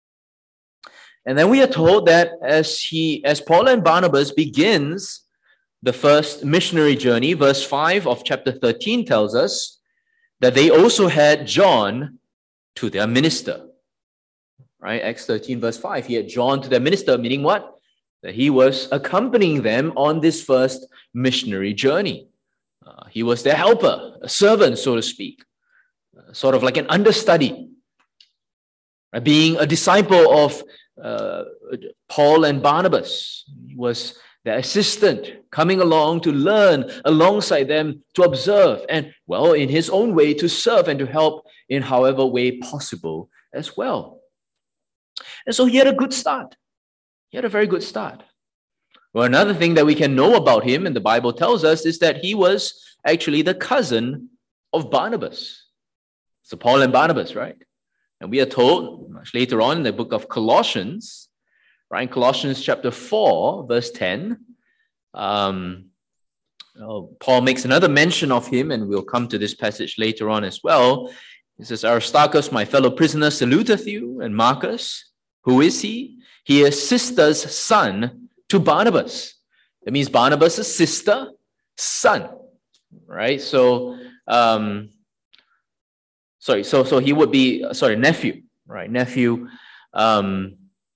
And then we are told that as he, as Paul and Barnabas begins the first missionary journey, verse five of chapter thirteen tells us that they also had John to their minister. Right? Acts thirteen, verse five. He had John to their minister, meaning what? That he was accompanying them on this first missionary journey. Uh, he was their helper, a servant, so to speak, uh, sort of like an understudy. Uh, being a disciple of Uh, Paul and Barnabas. He was their assistant, coming along to learn alongside them, to observe, and, well, in his own way, to serve and to help in however way possible as well. And so he had a good start. He had a very good start. Well, another thing that we can know about him, and the Bible tells us, is that he was actually the cousin of Barnabas. So Paul and Barnabas, right? And we are told much later on in the book of Colossians, right? In Colossians chapter four, verse ten, um, oh, Paul makes another mention of him, and we'll come to this passage later on as well. He says, Aristarchus, my fellow prisoner, saluteth you, and Marcus, who is he? He is sister's son to Barnabas. That means Barnabas' sister, son, right? So, um, Sorry, so so he would be, sorry, nephew, right? Nephew um,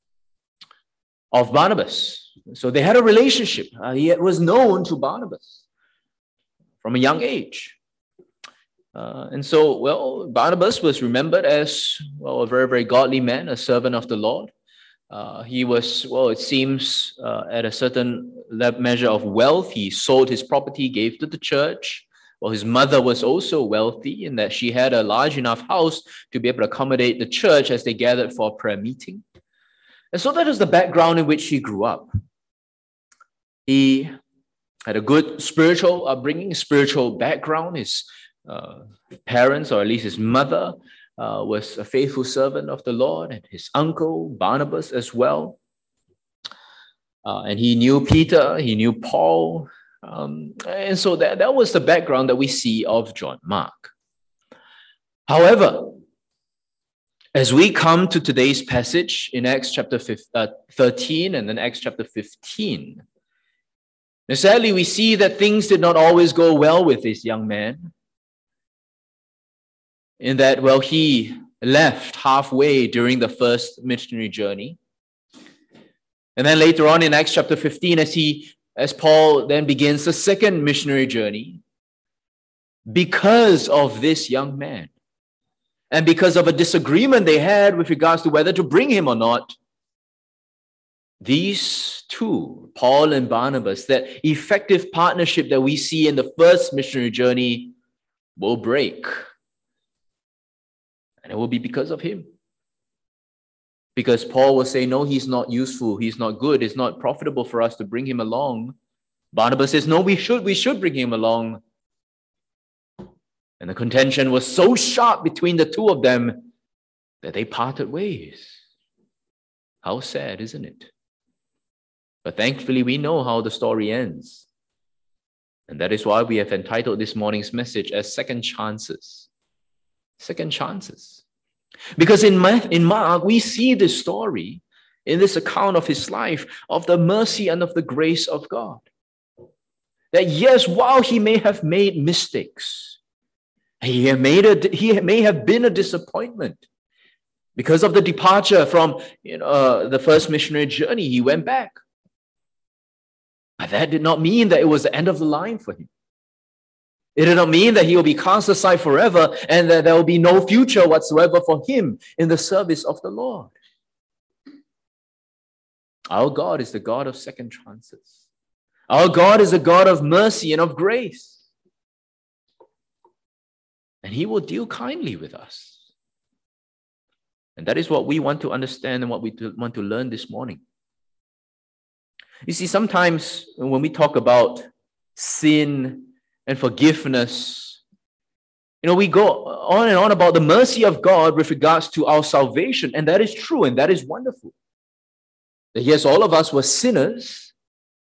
of Barnabas. So they had a relationship. Uh, he was known to Barnabas from a young age. Uh, and so, well, Barnabas was remembered as, well, a very, very godly man, a servant of the Lord. Uh, he was, well, it seems, uh, at a certain measure of wealth. He sold his property, gave to the church. Well, his mother was also wealthy in that she had a large enough house to be able to accommodate the church as they gathered for a prayer meeting. And so that is the background in which he grew up. He had a good spiritual upbringing, spiritual background. His uh, parents, or at least his mother, uh, was a faithful servant of the Lord, and his uncle, Barnabas, as well. Uh, and he knew Peter, he knew Paul. Um, and so that, that was the background that we see of John Mark. However, as we come to today's passage in Acts chapter thirteen and then Acts chapter fifteen, sadly we see that things did not always go well with this young man. In that, well, he left halfway during the first missionary journey. And then later on in Acts chapter fifteen, as he, as Paul then begins the second missionary journey, because of this young man, and because of a disagreement they had with regards to whether to bring him or not, these two, Paul and Barnabas, that effective partnership that we see in the first missionary journey, will break. And it will be because of him. Because Paul will say, no, he's not useful, he's not good, it's not profitable for us to bring him along. Barnabas says, no, we should, we should bring him along. And the contention was so sharp between the two of them that they parted ways. How sad, isn't it? But thankfully, we know how the story ends. And that is why we have entitled this morning's message as Second Chances. Second Chances. Because in Mark, we see this story, in this account of his life, of the mercy and of the grace of God. That yes, while he may have made mistakes, he, have made a, he may have been a disappointment. Because of the departure from you know, uh, the first missionary journey, he went back. But that did not mean that it was the end of the line for him. It did not mean that he will be cast aside forever and that there will be no future whatsoever for him in the service of the Lord. Our God is the God of second chances. Our God is a God of mercy and of grace. And he will deal kindly with us. And that is what we want to understand and what we want to learn this morning. You see, sometimes when we talk about sin and forgiveness, you know, we go on and on about the mercy of God with regards to our salvation. And that is true, and that is wonderful. That yes, all of us were sinners,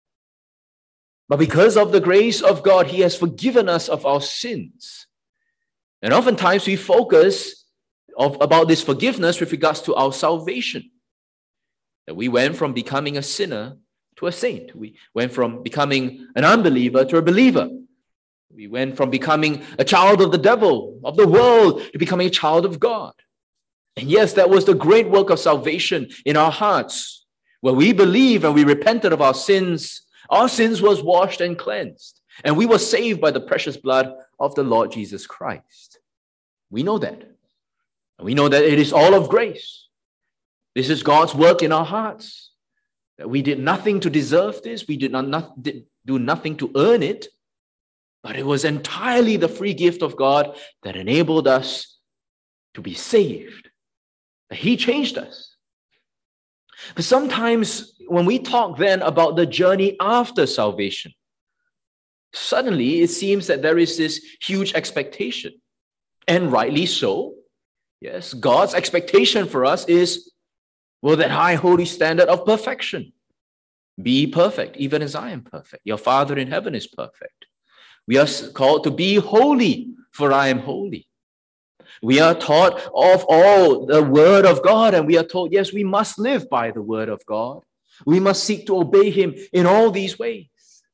but because of the grace of God, he has forgiven us of our sins. And oftentimes we focus of, about this forgiveness with regards to our salvation. That we went from becoming a sinner to a saint. We went from becoming an unbeliever to a believer. We went from becoming a child of the devil, of the world, to becoming a child of God. And yes, that was the great work of salvation in our hearts. Where we believe and we repented of our sins, our sins was washed and cleansed. And we were saved by the precious blood of the Lord Jesus Christ. We know that. And we know that it is all of grace. This is God's work in our hearts. That we did nothing to deserve this. We did not, not did do nothing to earn it. But it was entirely the free gift of God that enabled us to be saved. That he changed us. But sometimes when we talk then about the journey after salvation, suddenly it seems that there is this huge expectation. And rightly so. Yes, God's expectation for us is, well, that high holy standard of perfection. Be perfect, even as I am perfect. Your Father in heaven is perfect. We are called to be holy, for I am holy. We are taught of all the word of God, and we are told, yes, we must live by the word of God. We must seek to obey him in all these ways.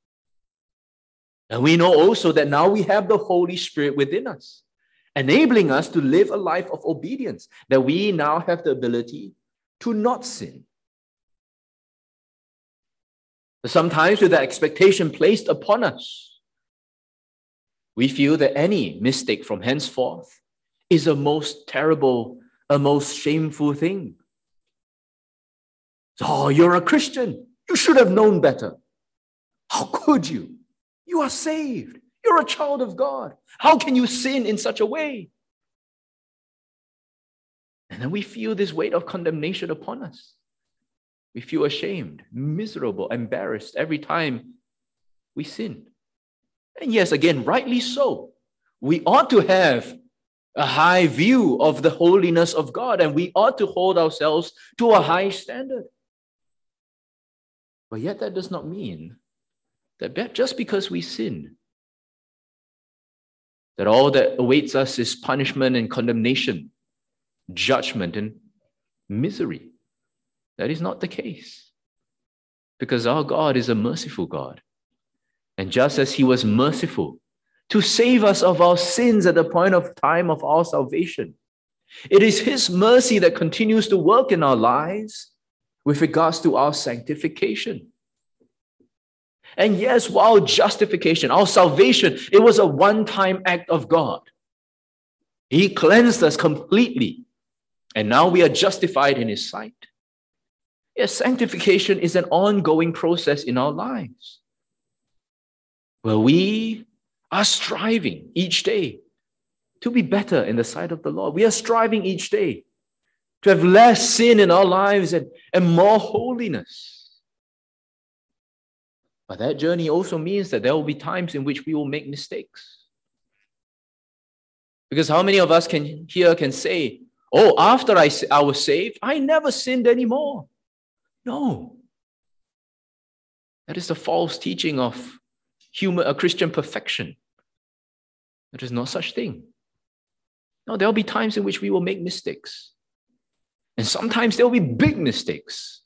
And we know also that now we have the Holy Spirit within us, enabling us to live a life of obedience, that we now have the ability to not sin. Sometimes with that expectation placed upon us, we feel that any mistake from henceforth is a most terrible, a most shameful thing. Oh, you're a Christian. You should have known better. How could you? You are saved. You're a child of God. How can you sin in such a way? And then we feel this weight of condemnation upon us. We feel ashamed, miserable, embarrassed every time we sin. And yes, again, rightly so. We ought to have a high view of the holiness of God, and we ought to hold ourselves to a high standard. But yet that does not mean that just because we sin, that all that awaits us is punishment and condemnation, judgment and misery. That is not the case. Because our God is a merciful God. And just as he was merciful to save us of our sins at the point of time of our salvation, it is his mercy that continues to work in our lives with regards to our sanctification. And yes, while justification, our salvation, it was a one-time act of God. He cleansed us completely, and now we are justified in His sight. Yes, sanctification is an ongoing process in our lives, where we are striving each day to be better in the sight of the Lord. We are striving each day to have less sin in our lives and, and more holiness. But that journey also means that there will be times in which we will make mistakes. Because how many of us can here can say, oh, after I, I was saved, I never sinned anymore? No. That is the false teaching of human, a Christian perfection. There is no such thing. No, there will be times in which we will make mistakes. And sometimes there will be big mistakes.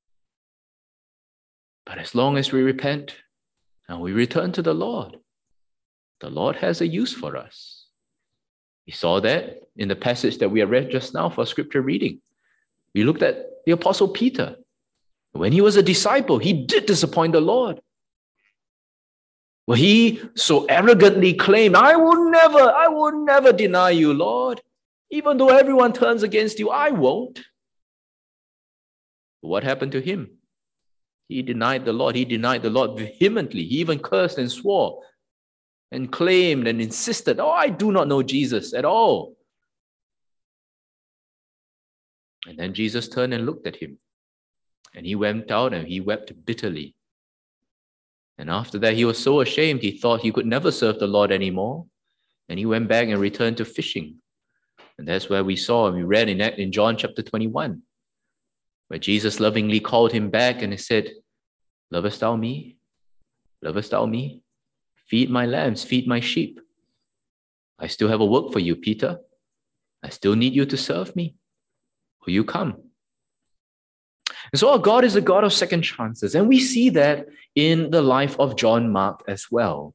But as long as we repent and we return to the Lord, the Lord has a use for us. We saw that in the passage that we have read just now for scripture reading. We looked at the Apostle Peter. When he was a disciple, he did disappoint the Lord. Well, he so arrogantly claimed, I will never, I will never deny you, Lord. Even though everyone turns against you, I won't. What happened to him? He denied the Lord. He denied the Lord vehemently. He even cursed and swore and claimed and insisted, oh, I do not know Jesus at all. And then Jesus turned and looked at him. And he went out and he wept bitterly. And after that, he was so ashamed, he thought he could never serve the Lord anymore. And he went back and returned to fishing. And that's where we saw and we read in, in John chapter twenty-one, where Jesus lovingly called him back and he said, lovest thou me? Lovest thou me? Feed my lambs, feed my sheep. I still have a work for you, Peter. I still need you to serve me. Will you come? And so our God is a God of second chances. And we see that in the life of John Mark as well.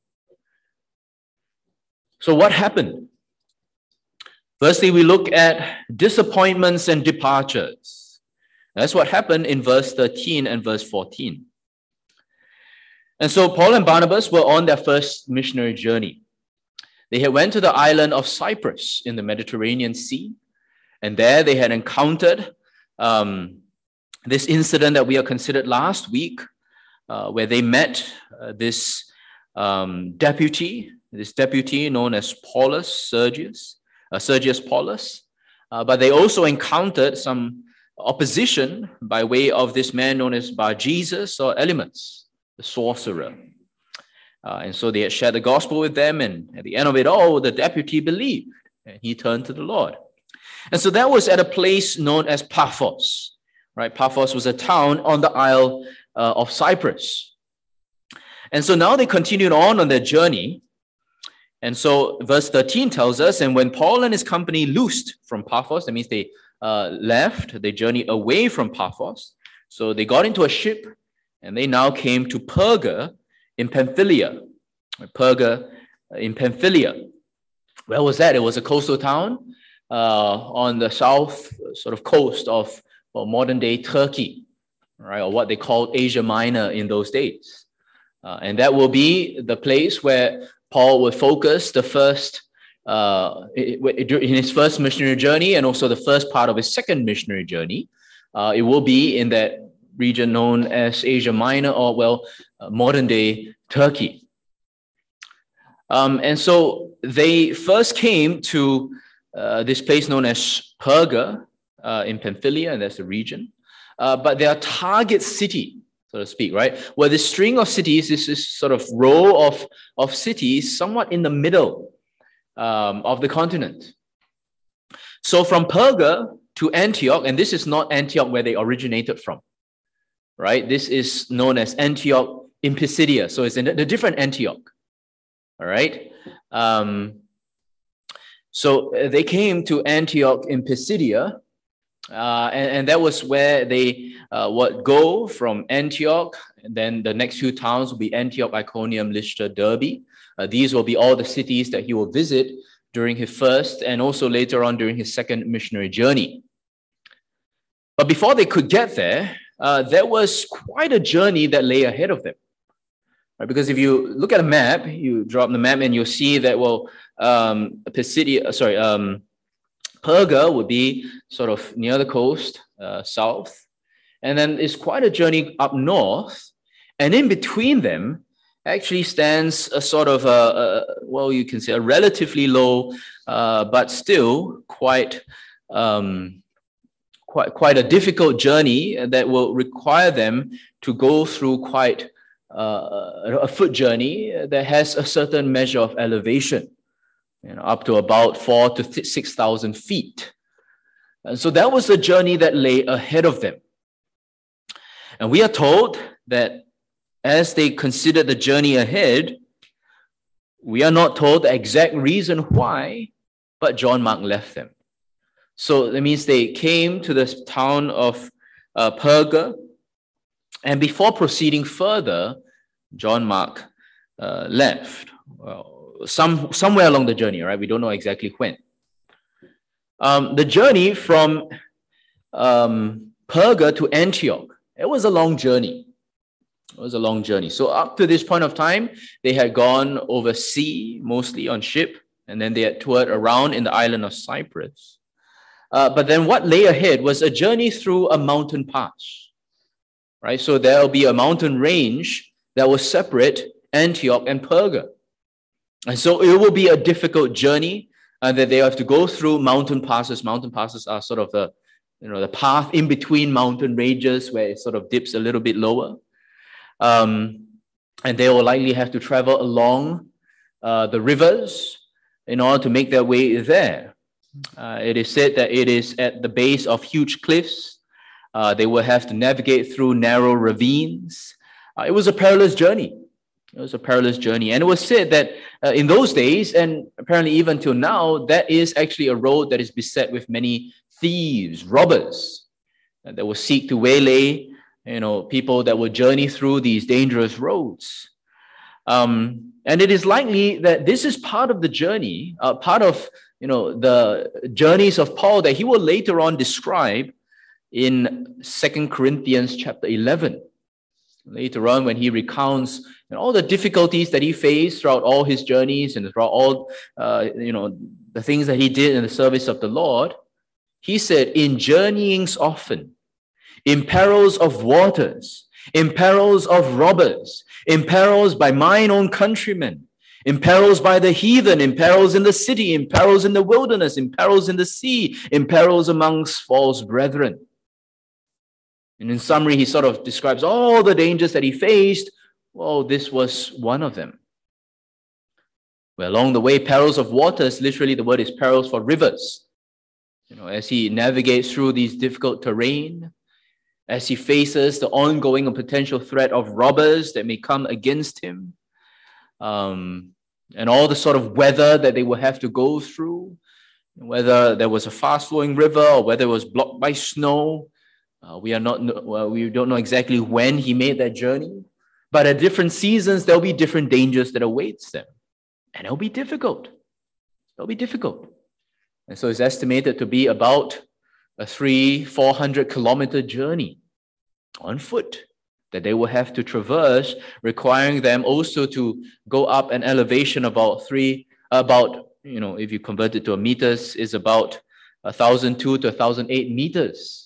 So what happened? Firstly, we look at disappointments and departures. That's what happened in verse thirteen and verse fourteen. And so Paul and Barnabas were on their first missionary journey. They had went to the island of Cyprus in the Mediterranean Sea. And there they had encountered um, this incident that we have considered last week, uh, where they met uh, this um, deputy, this deputy known as Paulus Sergius, uh, Sergius Paulus. Uh, but they also encountered some opposition by way of this man known as Bar-Jesus or Elymas, the sorcerer. Uh, and so they had shared the gospel with them, and at the end of it all, the deputy believed, and he turned to the Lord. And so that was at a place known as Paphos, right? Paphos was a town on the Isle uh, of Cyprus. And so now they continued on on their journey. And so verse thirteen tells us, and when Paul and his company loosed from Paphos, that means they uh, left, they journeyed away from Paphos. So they got into a ship, and they now came to Perga in Pamphylia. Perga in Pamphylia. Where was that? It was a coastal town uh, on the south sort of coast of well, modern-day Turkey, right, or what they called Asia Minor in those days. Uh, and that will be the place where Paul would focus the first, uh, in his first missionary journey, and also the first part of his second missionary journey. Uh, it will be in that region known as Asia Minor, or well, uh, modern-day Turkey. Um, and so they first came to uh, this place known as Perga uh, in Pamphylia, and that's the region. Uh, but their target city, so to speak, right, where this string of cities is this sort of row of, of cities somewhat in the middle um, of the continent. So from Perga to Antioch, and this is not Antioch where they originated from, right? This is known as Antioch in Pisidia. So it's in a different Antioch, all right? Um, so they came to Antioch in Pisidia, uh, and, and that was where they uh, would go from Antioch. And then the next few towns will be Antioch, Iconium, Lystra, Derbe. Uh, these will be all the cities that he will visit during his first and also later on during his second missionary journey. But before they could get there, uh, there was quite a journey that lay ahead of them. Right? Because if you look at a map, you draw up the map and you'll see that, well, um, Pisidia, sorry, um, Perga would be sort of near the coast, uh, south. And then it's quite a journey up north. And in between them actually stands a sort of, a, a well, you can say a relatively low, uh, but still quite, um, quite, quite a difficult journey that will require them to go through quite uh, a foot journey that has a certain measure of elevation, you know, up to about four to six thousand feet. And so that was the journey that lay ahead of them. And we are told that as they considered the journey ahead, we are not told the exact reason why, but John Mark left them. So that means they came to the town of uh, Perga, and before proceeding further, John Mark uh, left. Well, some, somewhere along the journey, right? We don't know exactly when. Um, the journey from um, Perga to Antioch, it was a long journey. It was a long journey. So up to this point of time, they had gone over sea, mostly on ship, and then they had toured around in the island of Cyprus. Uh, but then what lay ahead was a journey through a mountain pass, right? So there will be a mountain range that will separate Antioch and Perga. And so it will be a difficult journey uh, that they have to go through mountain passes. Mountain passes are sort of the, you know, the path in between mountain ranges where it sort of dips a little bit lower. Um, and they will likely have to travel along uh, the rivers in order to make their way there. Uh, it is said that it is at the base of huge cliffs. Uh, they will have to navigate through narrow ravines. Uh, it was a perilous journey. It was a perilous journey. And it was said that uh, in those days, and apparently even till now, that is actually a road that is beset with many thieves, robbers, uh, that will seek to waylay, you know, people that will journey through these dangerous roads. Um, and it is likely that this is part of the journey, uh, part of, you know, the journeys of Paul that he will later on describe in Second Corinthians chapter eleven. Later on, when he recounts, you know, all the difficulties that he faced throughout all his journeys and throughout all, uh, you know, the things that he did in the service of the Lord, he said, in journeyings often, in perils of waters, in perils of robbers, in perils by mine own countrymen, in perils by the heathen, in perils in the city, in perils in the wilderness, in perils in the sea, in perils amongst false brethren. And in summary, he sort of describes all the dangers that he faced. Well, this was one of them. Well, along the way, perils of waters, literally the word is perils for rivers. You know, as he navigates through these difficult terrain, as he faces the ongoing and potential threat of robbers that may come against him, um, and all the sort of weather that they will have to go through, whether there was a fast-flowing river or whether it was blocked by snow. Uh, we are not, well, we don't know exactly when he made that journey, but at different seasons, there'll be different dangers that awaits them, and it'll be difficult. It'll be difficult. And so it's estimated to be about a three, four hundred kilometer journey on foot that they will have to traverse, requiring them also to go up an elevation about three, about, you know, if you convert it to a meters, is about one thousand two to one thousand eight meters,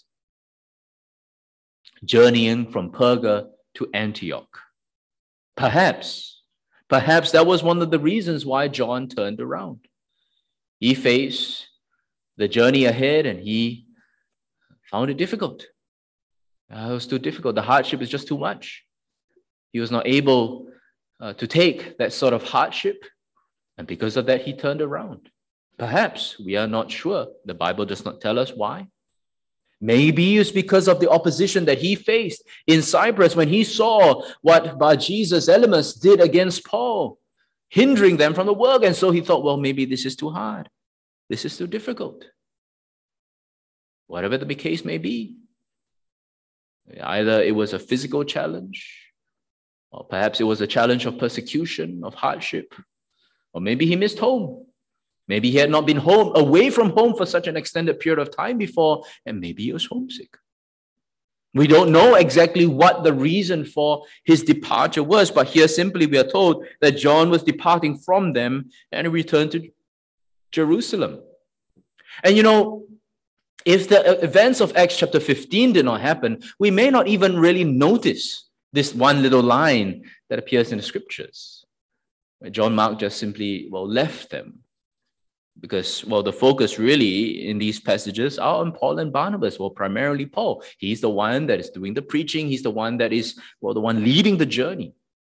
journeying from Perga to Antioch. Perhaps, perhaps that was one of the reasons why John turned around. He faced the journey ahead and he found it difficult. Uh, it was too difficult. The hardship is just too much. He was not able uh, to take that sort of hardship. And because of that, he turned around. Perhaps, we are not sure. The Bible does not tell us why. Maybe it's because of the opposition that he faced in Cyprus when he saw what Bar-Jesus Elymas did against Paul, hindering them from the work. And so he thought, well, maybe this is too hard. This is too difficult. Whatever the case may be. Either it was a physical challenge, or perhaps it was a challenge of persecution, of hardship, or maybe he missed home. Maybe he had not been home, away from home for such an extended period of time before, and maybe he was homesick. We don't know exactly what the reason for his departure was, but here simply we are told that John was departing from them and he returned to Jerusalem. And you know, if the events of Acts chapter fifteen did not happen, we may not even really notice this one little line that appears in the scriptures, where John Mark just simply, well, left them. Because, well, the focus really in these passages are on Paul and Barnabas. Well, primarily Paul. He's the one that is doing the preaching. He's the one that is, well, the one leading the journey.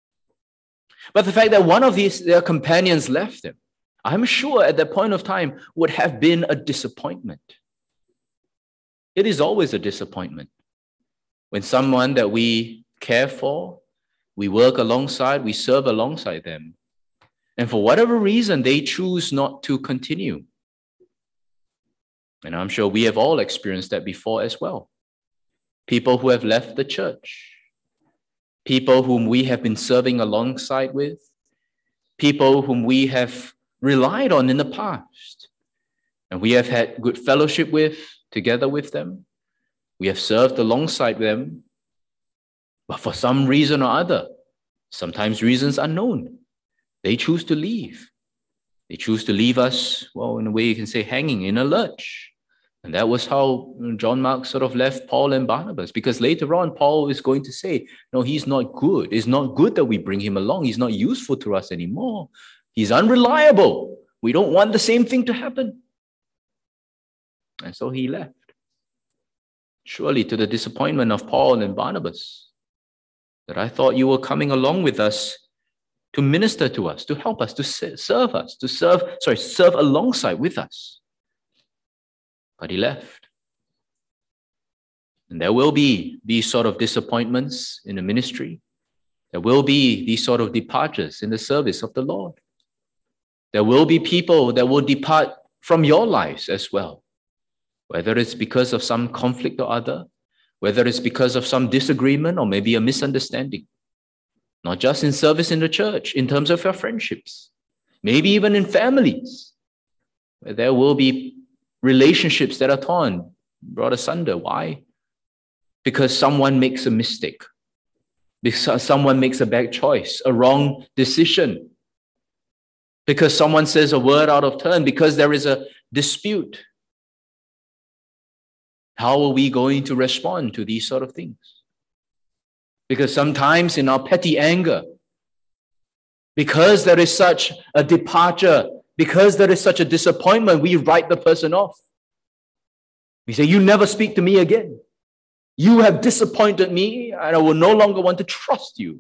But the fact that one of these, their companions left them, I'm sure at that point of time would have been a disappointment. It is always a disappointment when someone that we care for, we work alongside, we serve alongside them, and for whatever reason, they choose not to continue. And I'm sure we have all experienced that before as well. People who have left the church, people whom we have been serving alongside with, people whom we have relied on in the past, and we have had good fellowship with, together with them. We have served alongside them, but for some reason or other, sometimes reasons unknown, they choose to leave. They choose to leave us, well, in a way you can say, hanging in a lurch. And that was how John Mark sort of left Paul and Barnabas, because later on, Paul is going to say, no, he's not good. It's not good that we bring him along. He's not useful to us anymore. He's unreliable. We don't want the same thing to happen. And so he left. Surely to the disappointment of Paul and Barnabas, that I thought you were coming along with us to minister to us, to help us, to serve us, to serve, sorry, serve alongside with us. But he left. And there will be these sort of disappointments in the ministry. There will be these sort of departures in the service of the Lord. There will be people that will depart from your lives as well, whether it's because of some conflict or other, whether it's because of some disagreement or maybe a misunderstanding. Not just in service in the church, in terms of your friendships, maybe even in families, where there will be relationships that are torn, brought asunder. Why? Because someone makes a mistake, because someone makes a bad choice, a wrong decision, because someone says a word out of turn, because there is a dispute. How are we going to respond to these sort of things? Because sometimes in our petty anger, because there is such a departure, because there is such a disappointment, we write the person off. We say, you never speak to me again. You have disappointed me, and I will no longer want to trust you.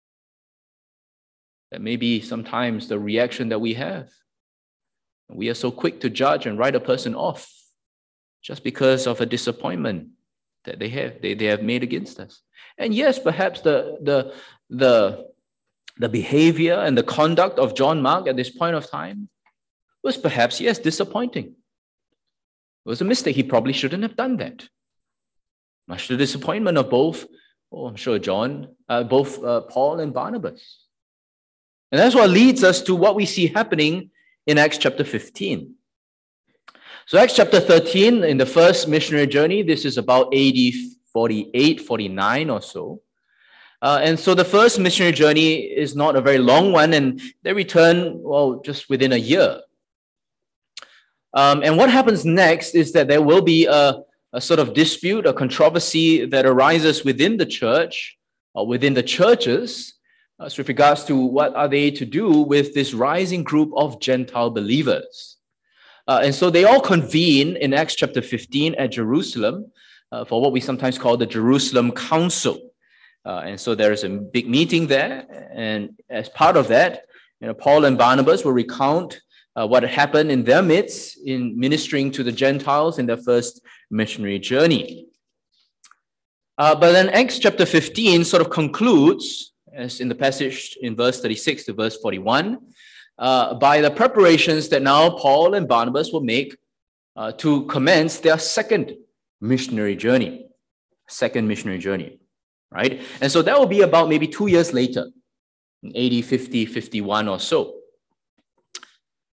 That may be sometimes the reaction that we have. We are so quick to judge and write a person off just because of a disappointment that they have, they, they have made against us. And yes, perhaps the, the, the, the behavior and the conduct of John Mark at this point of time was perhaps, yes, disappointing. It was a mistake. He probably shouldn't have done that. Much to the disappointment of both, oh, I'm sure John, uh, both uh, Paul and Barnabas. And that's what leads us to what we see happening in Acts chapter fifteen. So Acts chapter thirteen, in the first missionary journey, this is about A D forty-eight, forty-nine or so. Uh, and so the first missionary journey is not a very long one, and they return, well, just within a year. Um, and what happens next is that there will be a, a sort of dispute, a controversy that arises within the church, or within the churches, uh, so with regards to what are they to do with this rising group of Gentile believers. Uh, and so they all convene in Acts chapter fifteen at Jerusalem uh, for what we sometimes call the Jerusalem Council. Uh, and so there is a big meeting there. And as part of that, you know, Paul and Barnabas will recount uh, what happened in their midst in ministering to the Gentiles in their first missionary journey. Uh, but then Acts chapter fifteen sort of concludes, as in the passage in verse thirty-six to verse forty-one, Uh, by the preparations that now Paul and Barnabas will make uh, to commence their second missionary journey, second missionary journey, right? And so that will be about maybe two years later, in A D fifty, fifty-one or so.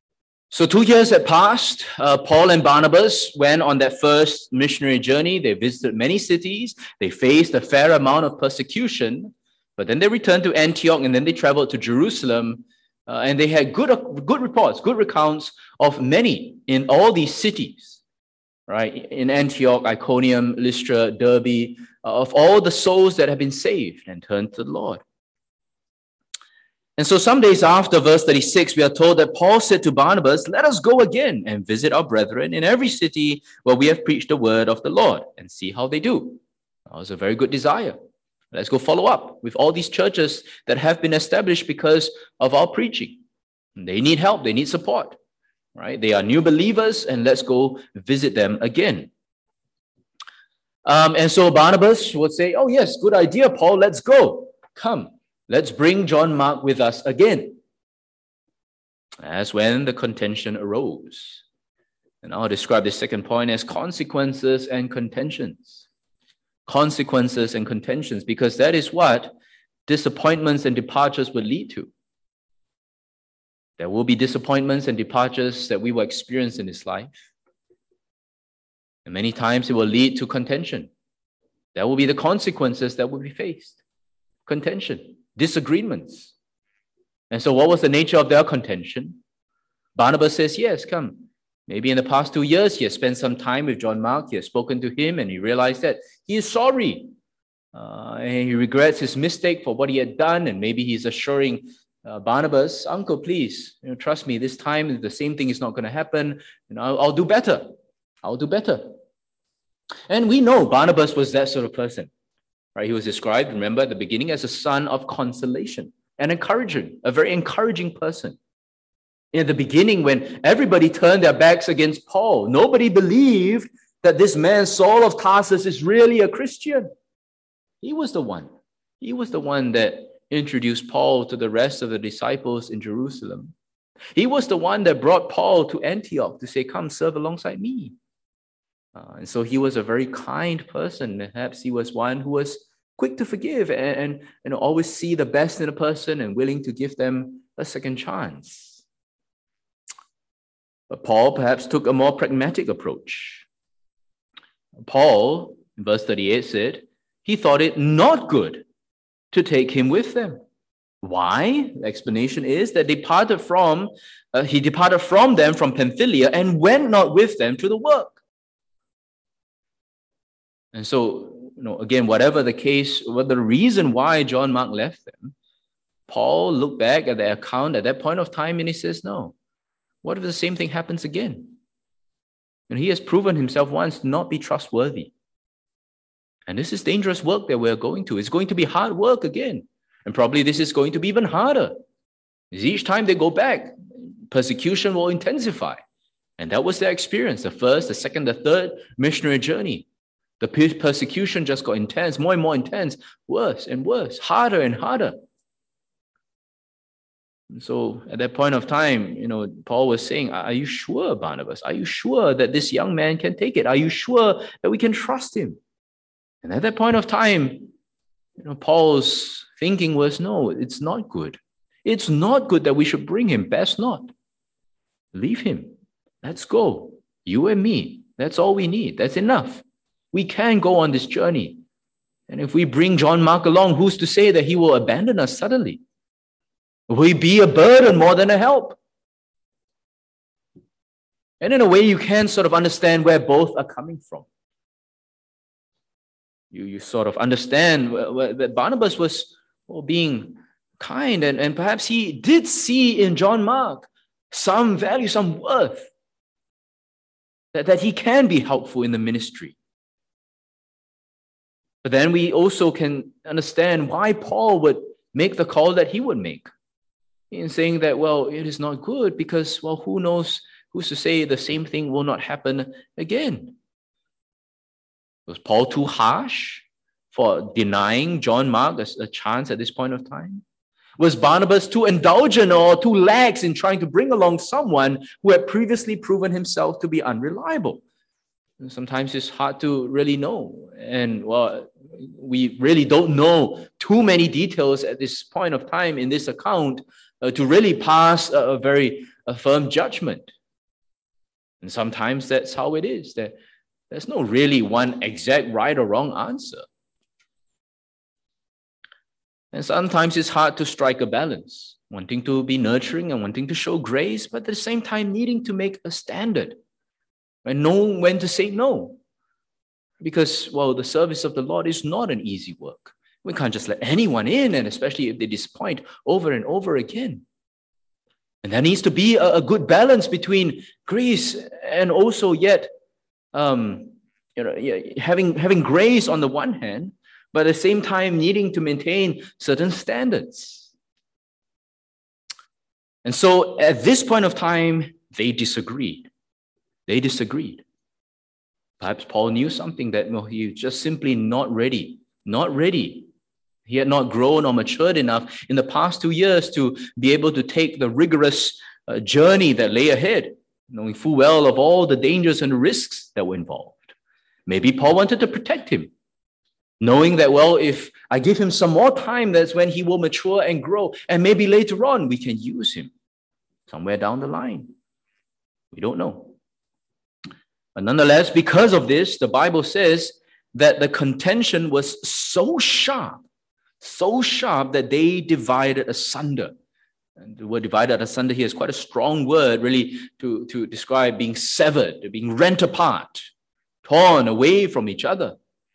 So two years had passed. Uh, Paul and Barnabas went on that first missionary journey. They visited many cities. They faced a fair amount of persecution. But then they returned to Antioch, and then they traveled to Jerusalem. Uh, and they had good, good reports, good recounts of many in all these cities, right? In Antioch, Iconium, Lystra, Derbe, uh, of all the souls that have been saved and turned to the Lord. And so some days after verse thirty-six, we are told that Paul said to Barnabas, let us go again and visit our brethren in every city where we have preached the word of the Lord and see how they do. That was a very good desire. Let's go follow up with all these churches that have been established because of our preaching. They need help. They need support, right? They are new believers, and let's go visit them again. Um, and so Barnabas would say, oh yes, good idea, Paul, let's go. Come. Let's bring John Mark with us again. That's when the contention arose. And I'll describe the second point as consequences and contentions. Consequences and contentions, because that is what disappointments and departures would lead to. There will be disappointments and departures that we will experience in this life. And many times it will lead to contention. There will be the consequences that will be faced. Contention. Disagreements. And so what was the nature of their contention? Barnabas says, yes, come. Maybe in the past two years, he has spent some time with John Mark. He has spoken to him, and he realized that he is sorry. Uh, and he regrets his mistake for what he had done. And maybe he's assuring uh, Barnabas, uncle, please, you know, trust me, this time the same thing is not going to happen. You know, I'll, I'll do better. I'll do better. And we know Barnabas was that sort of person. Right? He was described, remember, at the beginning as a son of consolation, an encourager, a very encouraging person. In the beginning, when everybody turned their backs against Paul, nobody believed that this man, Saul of Tarsus, is really a Christian. He was the one. He was the one that introduced Paul to the rest of the disciples in Jerusalem. He was the one that brought Paul to Antioch to say, come serve alongside me. Uh, and so he was a very kind person. Perhaps he was one who was quick to forgive and, and, and always see the best in a person and willing to give them a second chance. But Paul perhaps took a more pragmatic approach. Paul, in verse thirty-eight, said, he thought it not good to take him with them. Why? The explanation is that departed from, uh, he departed from them from Pamphylia and went not with them to the work. And so, you know, again, whatever the case, what the reason why John Mark left them, Paul looked back at the account at that point of time and he says, no, what if the same thing happens again? And he has proven himself once to not be trustworthy. And this is dangerous work that we're going to. It's going to be hard work again. And probably this is going to be even harder. Because each time they go back, persecution will intensify. And that was their experience, the first, the second, the third missionary journey. The persecution just got intense, more and more intense, worse and worse, harder and harder. And so at that point of time, you know, Paul was saying, are you sure, Barnabas? Are you sure that this young man can take it? Are you sure that we can trust him? And at that point of time, you know, Paul's thinking was, no, it's not good. It's not good that we should bring him. Best not. Leave him. Let's go. You and me. That's all we need. That's enough. We can go on this journey. And if we bring John Mark along, who's to say that he will abandon us suddenly? Will he be a burden more than a help? And in a way, you can sort of understand where both are coming from. You, you sort of understand that Barnabas was well, being kind, and, and perhaps he did see in John Mark some value, some worth, that, that he can be helpful in the ministry. But then we also can understand why Paul would make the call that he would make in saying that, well, it is not good because, well, who knows, who's to say the same thing will not happen again? Was Paul too harsh for denying John Mark a, a chance at this point of time? Was Barnabas too indulgent or too lax in trying to bring along someone who had previously proven himself to be unreliable? And sometimes it's hard to really know. And well, we really don't know too many details at this point of time in this account uh, to really pass a, a very a firm judgment. And sometimes that's how it is. That there's no really one exact right or wrong answer. And sometimes it's hard to strike a balance, wanting to be nurturing and wanting to show grace, but at the same time needing to make a standard and know when to say no. Because, well, the service of the Lord is not an easy work. We can't just let anyone in, and especially if they disappoint over and over again. And there needs to be a, a good balance between grace and also yet um, you know, having, having grace on the one hand, but at the same time needing to maintain certain standards. And so at this point of time, they disagreed. They disagreed. Perhaps Paul knew something that well, he was just simply not ready, not ready. He had not grown or matured enough in the past two years to be able to take the rigorous uh, journey that lay ahead, knowing full well of all the dangers and risks that were involved. Maybe Paul wanted to protect him, knowing that, well, if I give him some more time, that's when he will mature and grow. And maybe later on, we can use him somewhere down the line. We don't know. But nonetheless, because of this, the Bible says that the contention was so sharp, so sharp that they divided asunder. And the word divided asunder here is quite a strong word, really, to, to describe being severed, being rent apart, torn away from each other.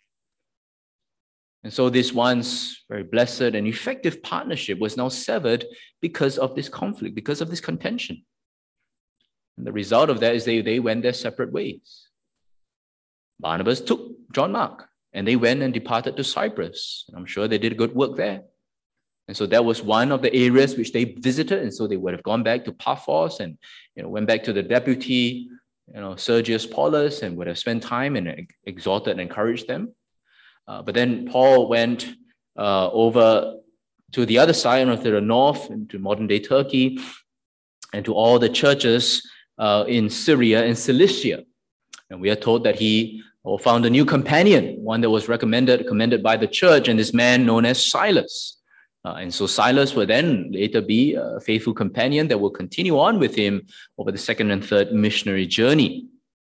And so this once very blessed and effective partnership was now severed because of this conflict, because of this contention. And the result of that is they, they went their separate ways. Barnabas took John Mark, and they went and departed to Cyprus. And I'm sure they did good work there. And so that was one of the areas which they visited. And so they would have gone back to Paphos and you know, went back to the deputy, you know, Sergius Paulus, and would have spent time and exhorted and encouraged them. Uh, but then Paul went uh, over to the other side, to the north, into modern-day Turkey, and to all the churches uh, in Syria and Cilicia. And we are told that he or found a new companion, one that was recommended, commended by the church, and this man known as Silas. Uh, and so Silas will then later be a faithful companion that will continue on with him over the second and third missionary journey.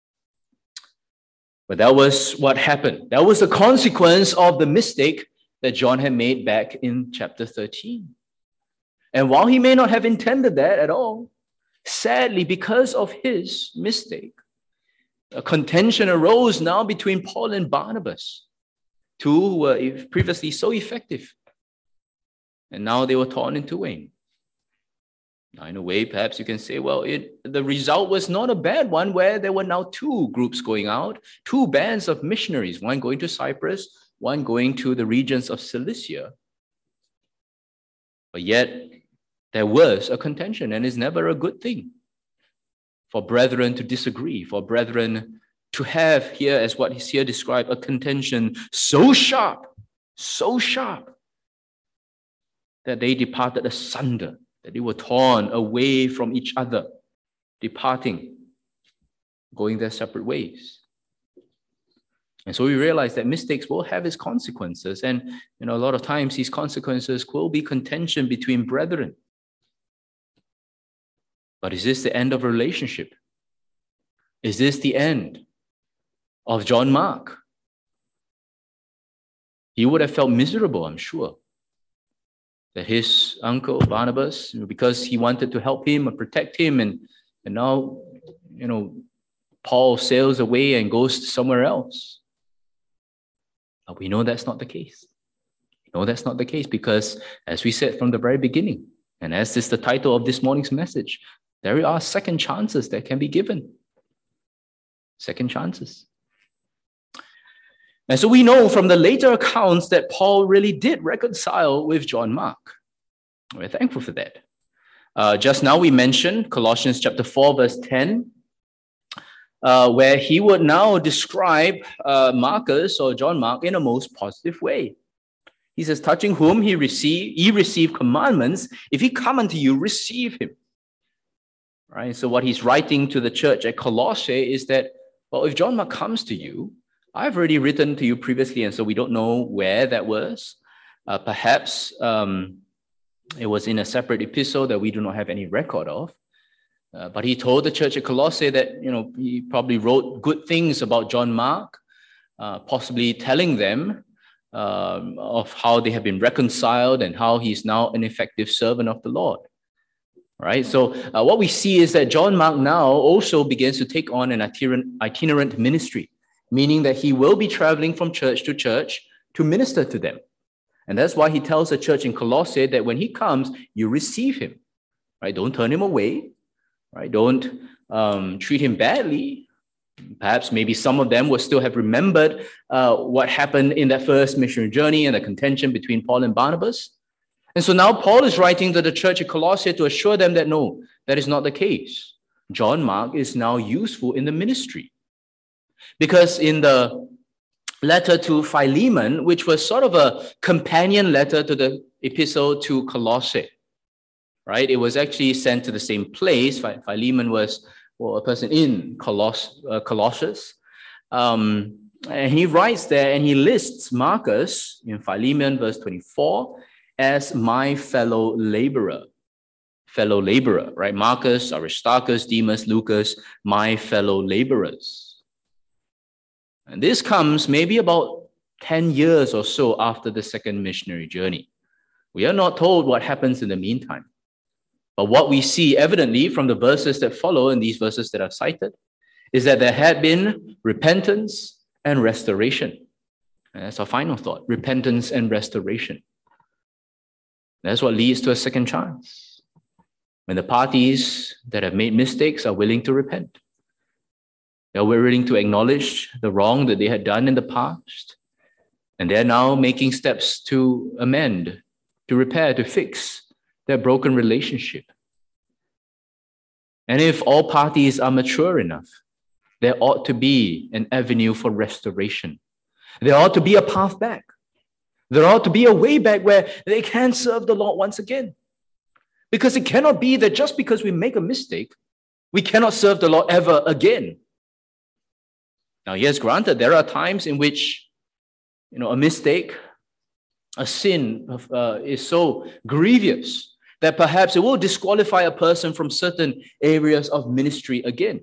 But that was what happened. That was the consequence of the mistake that John had made back in chapter thirteen. And while he may not have intended that at all, sadly, because of his mistake, a contention arose now between Paul and Barnabas, two who were previously so effective. And now they were torn in twain. Now, in a way, perhaps you can say, well, it, the result was not a bad one, where there were now two groups going out, two bands of missionaries, one going to Cyprus, one going to the regions of Cilicia. But yet, there was a contention, and it's never a good thing for brethren to disagree, for brethren to have here, as what is here described, a contention so sharp, so sharp, that they departed asunder, that they were torn away from each other, departing, going their separate ways. And so we realize that mistakes will have its consequences. And you know, a lot of times these consequences will be contention between brethren. But is this the end of a relationship? Is this the end of John Mark? He would have felt miserable, I'm sure, that his uncle Barnabas, because he wanted to help him and protect him, and, and now, you know, Paul sails away and goes somewhere else. But we know that's not the case. We know that's not the case because, as we said from the very beginning, and as is the title of this morning's message, there are second chances that can be given. Second chances. And so we know from the later accounts that Paul really did reconcile with John Mark. We're thankful for that. Uh, just now we mentioned Colossians chapter four, verse ten, uh, where he would now describe uh, Marcus or John Mark in a most positive way. He says, touching whom he received, he received commandments. If he come unto you, receive him. Right? So what he's writing to the church at Colossae is that, well, if John Mark comes to you, I've already written to you previously, and so we don't know where that was. Uh, perhaps um, it was in a separate epistle that we do not have any record of. Uh, but he told the church at Colossae that, you know, he probably wrote good things about John Mark, uh, possibly telling them um, of how they have been reconciled and how he's now an effective servant of the Lord. Right? So uh, what we see is that John Mark now also begins to take on an itinerant, itinerant ministry, meaning that he will be traveling from church to church to minister to them. And that's why he tells the church in Colossae that when he comes, you receive him. Right? Don't turn him away. Right? Don't um, treat him badly. Perhaps maybe some of them will still have remembered uh, what happened in that first missionary journey and the contention between Paul and Barnabas. And so now Paul is writing to the church at Colossae to assure them that no, that is not the case. John Mark is now useful in the ministry. Because in the letter to Philemon, which was sort of a companion letter to the epistle to Colossae, right? It was actually sent to the same place. Philemon was well, a person in Coloss- uh, Colossus. Um, and he writes there and he lists Marcus in Philemon, verse twenty-four, as my fellow laborer. Fellow laborer, right? Marcus, Aristarchus, Demas, Lucas, my fellow laborers. And this comes maybe about ten years or so after the second missionary journey. We are not told what happens in the meantime. But what we see evidently from the verses that follow and these verses that are cited is that there had been repentance and restoration. And that's our final thought, repentance and restoration. That's what leads to a second chance. When the parties that have made mistakes are willing to repent. They're willing to acknowledge the wrong that they had done in the past. And they're now making steps to amend, to repair, to fix their broken relationship. And if all parties are mature enough, there ought to be an avenue for restoration. There ought to be a path back. There ought to be a way back where they can serve the Lord once again. Because it cannot be that just because we make a mistake, we cannot serve the Lord ever again. Now, yes, granted, there are times in which, you know, a mistake, a sin uh, is so grievous that perhaps it will disqualify a person from certain areas of ministry again.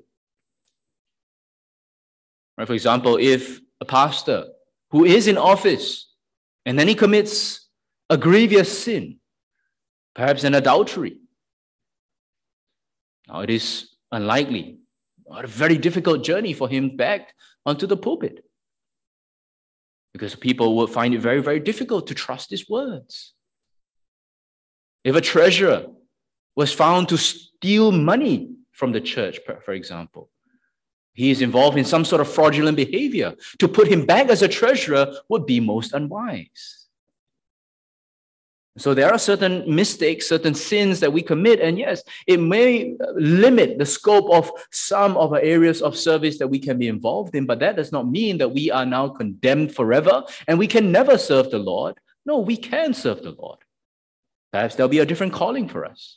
Right? For example, if a pastor who is in office and then he commits a grievous sin, perhaps an adultery, now it is unlikely, or a very difficult journey for him back onto the pulpit, because people will find it very, very difficult to trust his words. If a treasurer was found to steal money from the church, for example, he is involved in some sort of fraudulent behavior, to put him back as a treasurer would be most unwise. So there are certain mistakes, certain sins that we commit, and yes, it may limit the scope of some of our areas of service that we can be involved in, but that does not mean that we are now condemned forever and we can never serve the Lord. No, we can serve the Lord. Perhaps there'll be a different calling for us.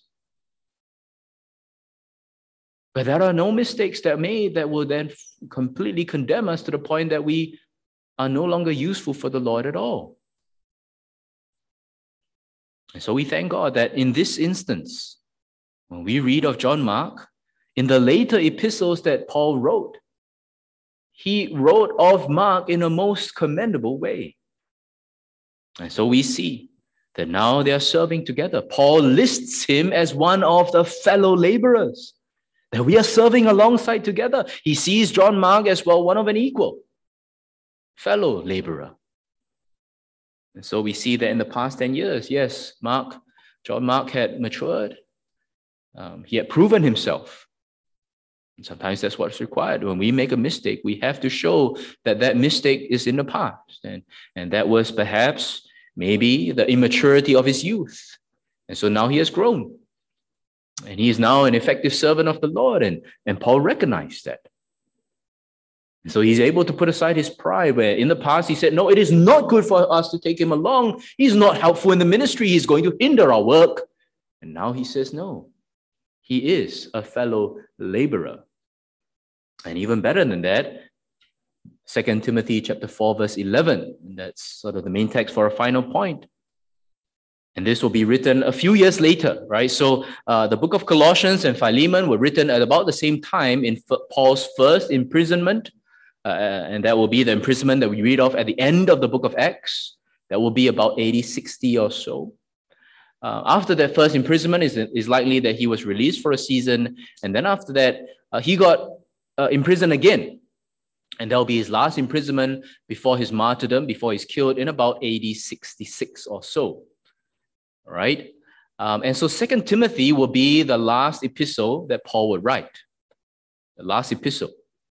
But there are no mistakes that are made that will then completely condemn us to the point that we are no longer useful for the Lord at all. And so we thank God that in this instance, when we read of John Mark, in the later epistles that Paul wrote, he wrote of Mark in a most commendable way. And so we see that now they are serving together. Paul lists him as one of the fellow laborers, that we are serving alongside together. He sees John Mark as well, one of an equal, fellow laborer. And so we see that in the past ten years, yes, Mark, John Mark had matured. Um, he had proven himself. And sometimes that's what's required. When we make a mistake, we have to show that that mistake is in the past. And, and that was perhaps maybe the immaturity of his youth. And so now he has grown. And he is now an effective servant of the Lord. And, and Paul recognized that. And so he's able to put aside his pride, where in the past he said, no, it is not good for us to take him along. He's not helpful in the ministry. He's going to hinder our work. And now he says, no, he is a fellow laborer. And even better than that, Second Timothy chapter four, verse eleven, and that's sort of the main text for a final point. And this will be written a few years later, right? So uh, the book of Colossians and Philemon were written at about the same time in F- Paul's first imprisonment. Uh, and that will be the imprisonment that we read of at the end of the book of Acts. That will be about A D sixty or so. Uh, after that first imprisonment, is is likely that he was released for a season. And then after that, uh, he got uh, imprisoned again. And that will be his last imprisonment before his martyrdom, before he's killed in about A D sixty-six or so. All right. Um, and so Second Timothy will be the last epistle that Paul would write. The last epistle.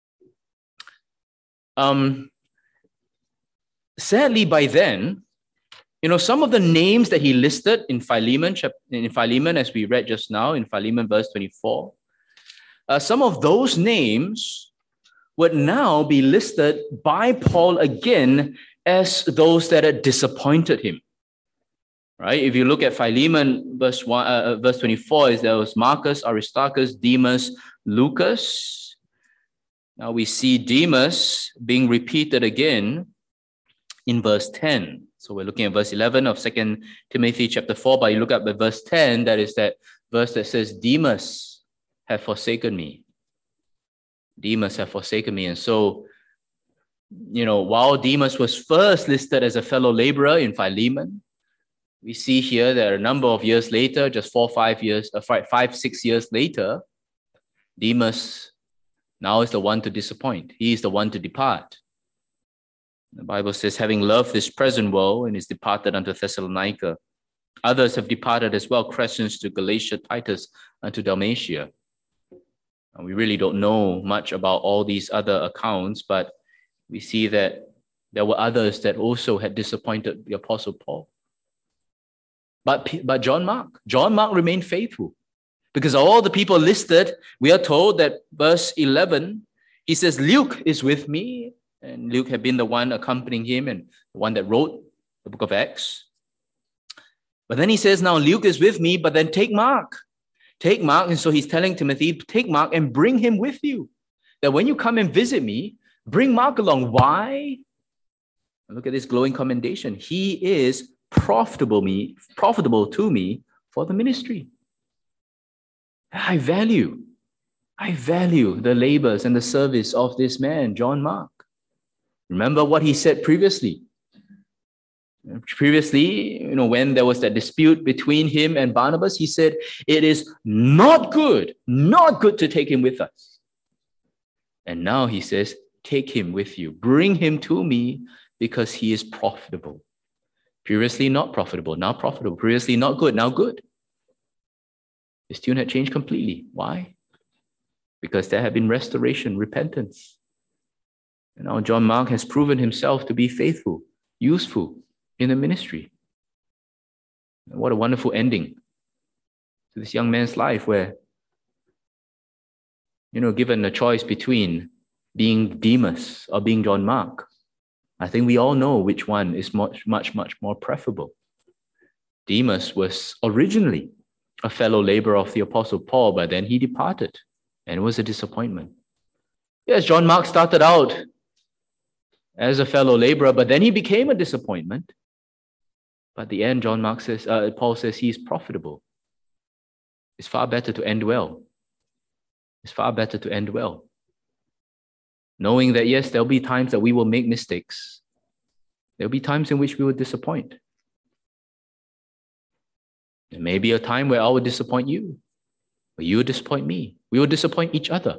Um, sadly, by then, you know, some of the names that he listed in Philemon, in Philemon, as we read just now, in Philemon verse twenty-four, uh, some of those names would now be listed by Paul again as those that had disappointed him. Right? If you look at Philemon, verse one, uh, verse twenty-four, is there was Marcus, Aristarchus, Demas, Lucas. Now we see Demas being repeated again in verse ten. So we're looking at verse eleven of Second Timothy chapter four, but you look at the verse ten, that is that verse that says, Demas have forsaken me. Demas have forsaken me. And so, you know, while Demas was first listed as a fellow laborer in Philemon, we see here that a number of years later, just four, five years, uh, five, five, six years later, Demas now is the one to disappoint. He is the one to depart. The Bible says, having loved this present world and is departed unto Thessalonica. Others have departed as well, Crescens to Galatia, Titus unto Dalmatia. And we really don't know much about all these other accounts, but we see that there were others that also had disappointed the Apostle Paul. But, but John Mark, John Mark remained faithful, because all the people listed, we are told that verse eleven, he says, Luke is with me. And Luke had been the one accompanying him and the one that wrote the book of Acts. But then he says, now Luke is with me, but then take Mark. Take Mark. And so he's telling Timothy, take Mark and bring him with you. That when you come and visit me, bring Mark along. Why? Look at this glowing commendation. He is profitable me, profitable to me for the ministry. I value, I value the labors and the service of this man, John Mark. Remember what he said previously. Previously, you know, when there was that dispute between him and Barnabas, he said, it is not good, not good to take him with us. And now he says, take him with you. Bring him to me because he is profitable. Previously not profitable, now profitable. Previously not good, now good. His tune had changed completely. Why? Because there had been restoration, repentance. And now John Mark has proven himself to be faithful, useful in the ministry. And what a wonderful ending to this young man's life where, you know, given the choice between being Demas or being John Mark, I think we all know which one is much, much, much more preferable. Demas was originally a fellow laborer of the Apostle Paul, but then he departed, and it was a disappointment. Yes, John Mark started out as a fellow laborer, but then he became a disappointment. But at the end, John Mark says, uh, Paul says he is profitable. It's far better to end well. It's far better to end well. Knowing that, yes, there'll be times that we will make mistakes. There'll be times in which we will disappoint. There may be a time where I will disappoint you, or you will disappoint me. We will disappoint each other.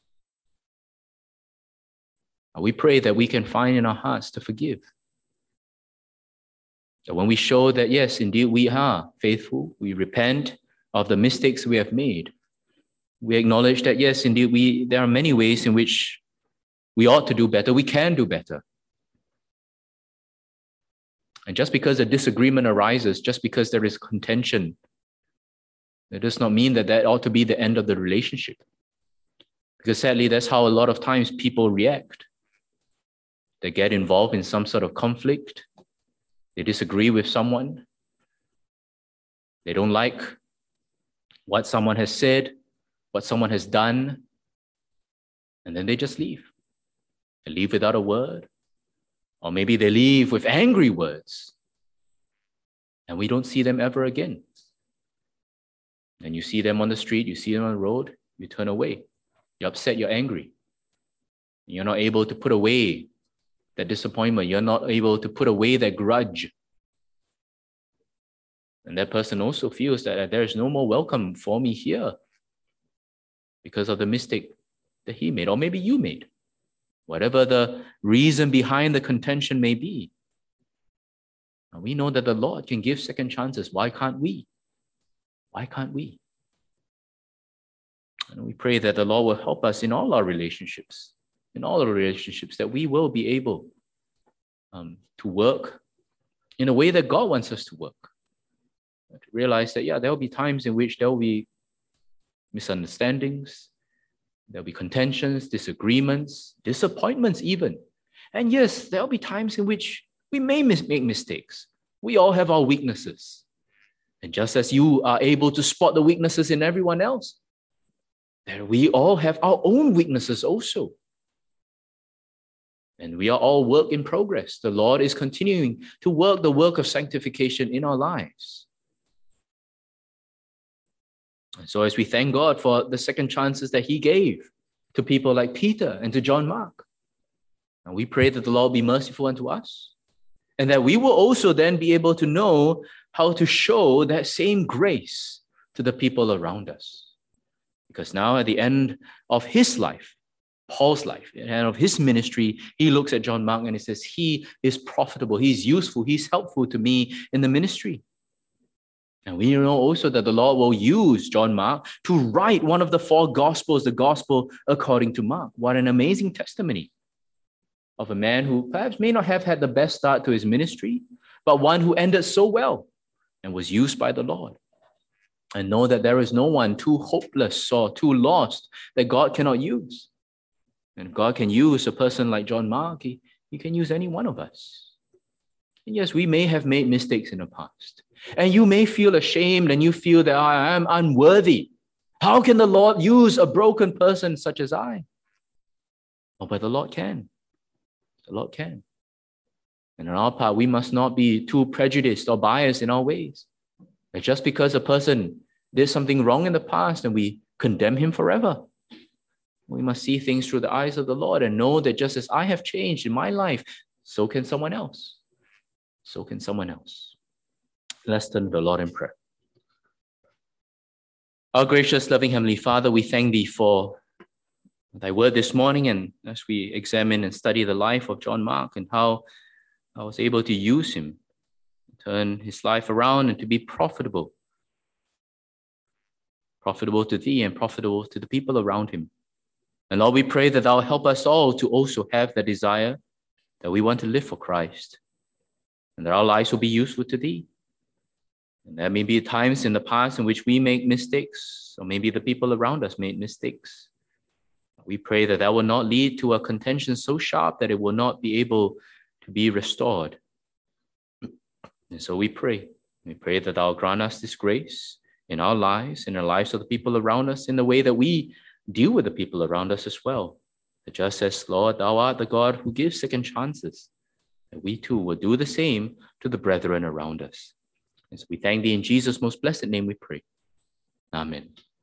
We pray that we can find in our hearts to forgive. That when we show that, yes, indeed, we are faithful, we repent of the mistakes we have made. We acknowledge that, yes, indeed, we there are many ways in which we ought to do better. We can do better. And just because a disagreement arises, just because there is contention, it does not mean that that ought to be the end of the relationship. Because sadly, that's how a lot of times people react. They get involved in some sort of conflict. They disagree with someone. They don't like what someone has said, what someone has done, and then they just leave. They leave without a word, or maybe they leave with angry words. and we don't see them ever again. And you see them on the street, you see them on the road, you turn away. You're upset, you're angry. You're not able to put away that disappointment. You're not able to put away that grudge. And that person also feels that there is no more welcome for me here because of the mistake that he made, or maybe you made. Whatever the reason behind the contention may be. And we know that the Lord can give second chances. Why can't we? Why can't we? And we pray that the Lord will help us in all our relationships, in all our relationships, that we will be able um, to work in a way that God wants us to work. To realize that, yeah, there will be times in which there will be misunderstandings, there will be contentions, disagreements, disappointments even. And yes, there will be times in which we may mis- make mistakes. We all have our weaknesses. And just as you are able to spot the weaknesses in everyone else, that we all have our own weaknesses also. And we are all work in progress. The Lord is continuing to work the work of sanctification in our lives. And so as we thank God for the second chances that he gave to people like Peter and to John Mark, and we pray that the Lord be merciful unto us, and that we will also then be able to know how to show that same grace to the people around us. Because now at the end of his life, Paul's life, at the end of his ministry, he looks at John Mark and he says, he is profitable, he's useful, he's helpful to me in the ministry. And we know also that the Lord will use John Mark to write one of the four Gospels, the Gospel according to Mark. What an amazing testimony of a man who perhaps may not have had the best start to his ministry, but one who ended so well and was used by the Lord. And know that there is no one too hopeless or too lost that God cannot use. And if God can use a person like John Mark, he, he can use any one of us. And yes, we may have made mistakes in the past. And you may feel ashamed and you feel that I am unworthy. How can the Lord use a broken person such as I? Oh, but the Lord can. The Lord can. And on our part, we must not be too prejudiced or biased in our ways. That just because a person did something wrong in the past and we condemn him forever, we must see things through the eyes of the Lord and know that just as I have changed in my life, so can someone else. So can someone else. Let's turn to the Lord in prayer. Our gracious, loving Heavenly Father, we thank Thee for Thy word this morning, and as we examine and study the life of John Mark and how I was able to use him, turn his life around and to be profitable, profitable to Thee and profitable to the people around him. And Lord, we pray that Thou help us all to also have the desire that we want to live for Christ, and that our lives will be useful to Thee. And there may be times in the past in which we make mistakes, or maybe the people around us made mistakes. We pray that that will not lead to a contention so sharp that it will not be able to be restored. And so we pray. We pray that Thou grant us this grace in our lives, in the lives of the people around us, in the way that we deal with the people around us as well. That just as, Lord, Thou art the God who gives second chances, that we too will do the same to the brethren around us. And so we thank Thee in Jesus' most blessed name we pray. Amen.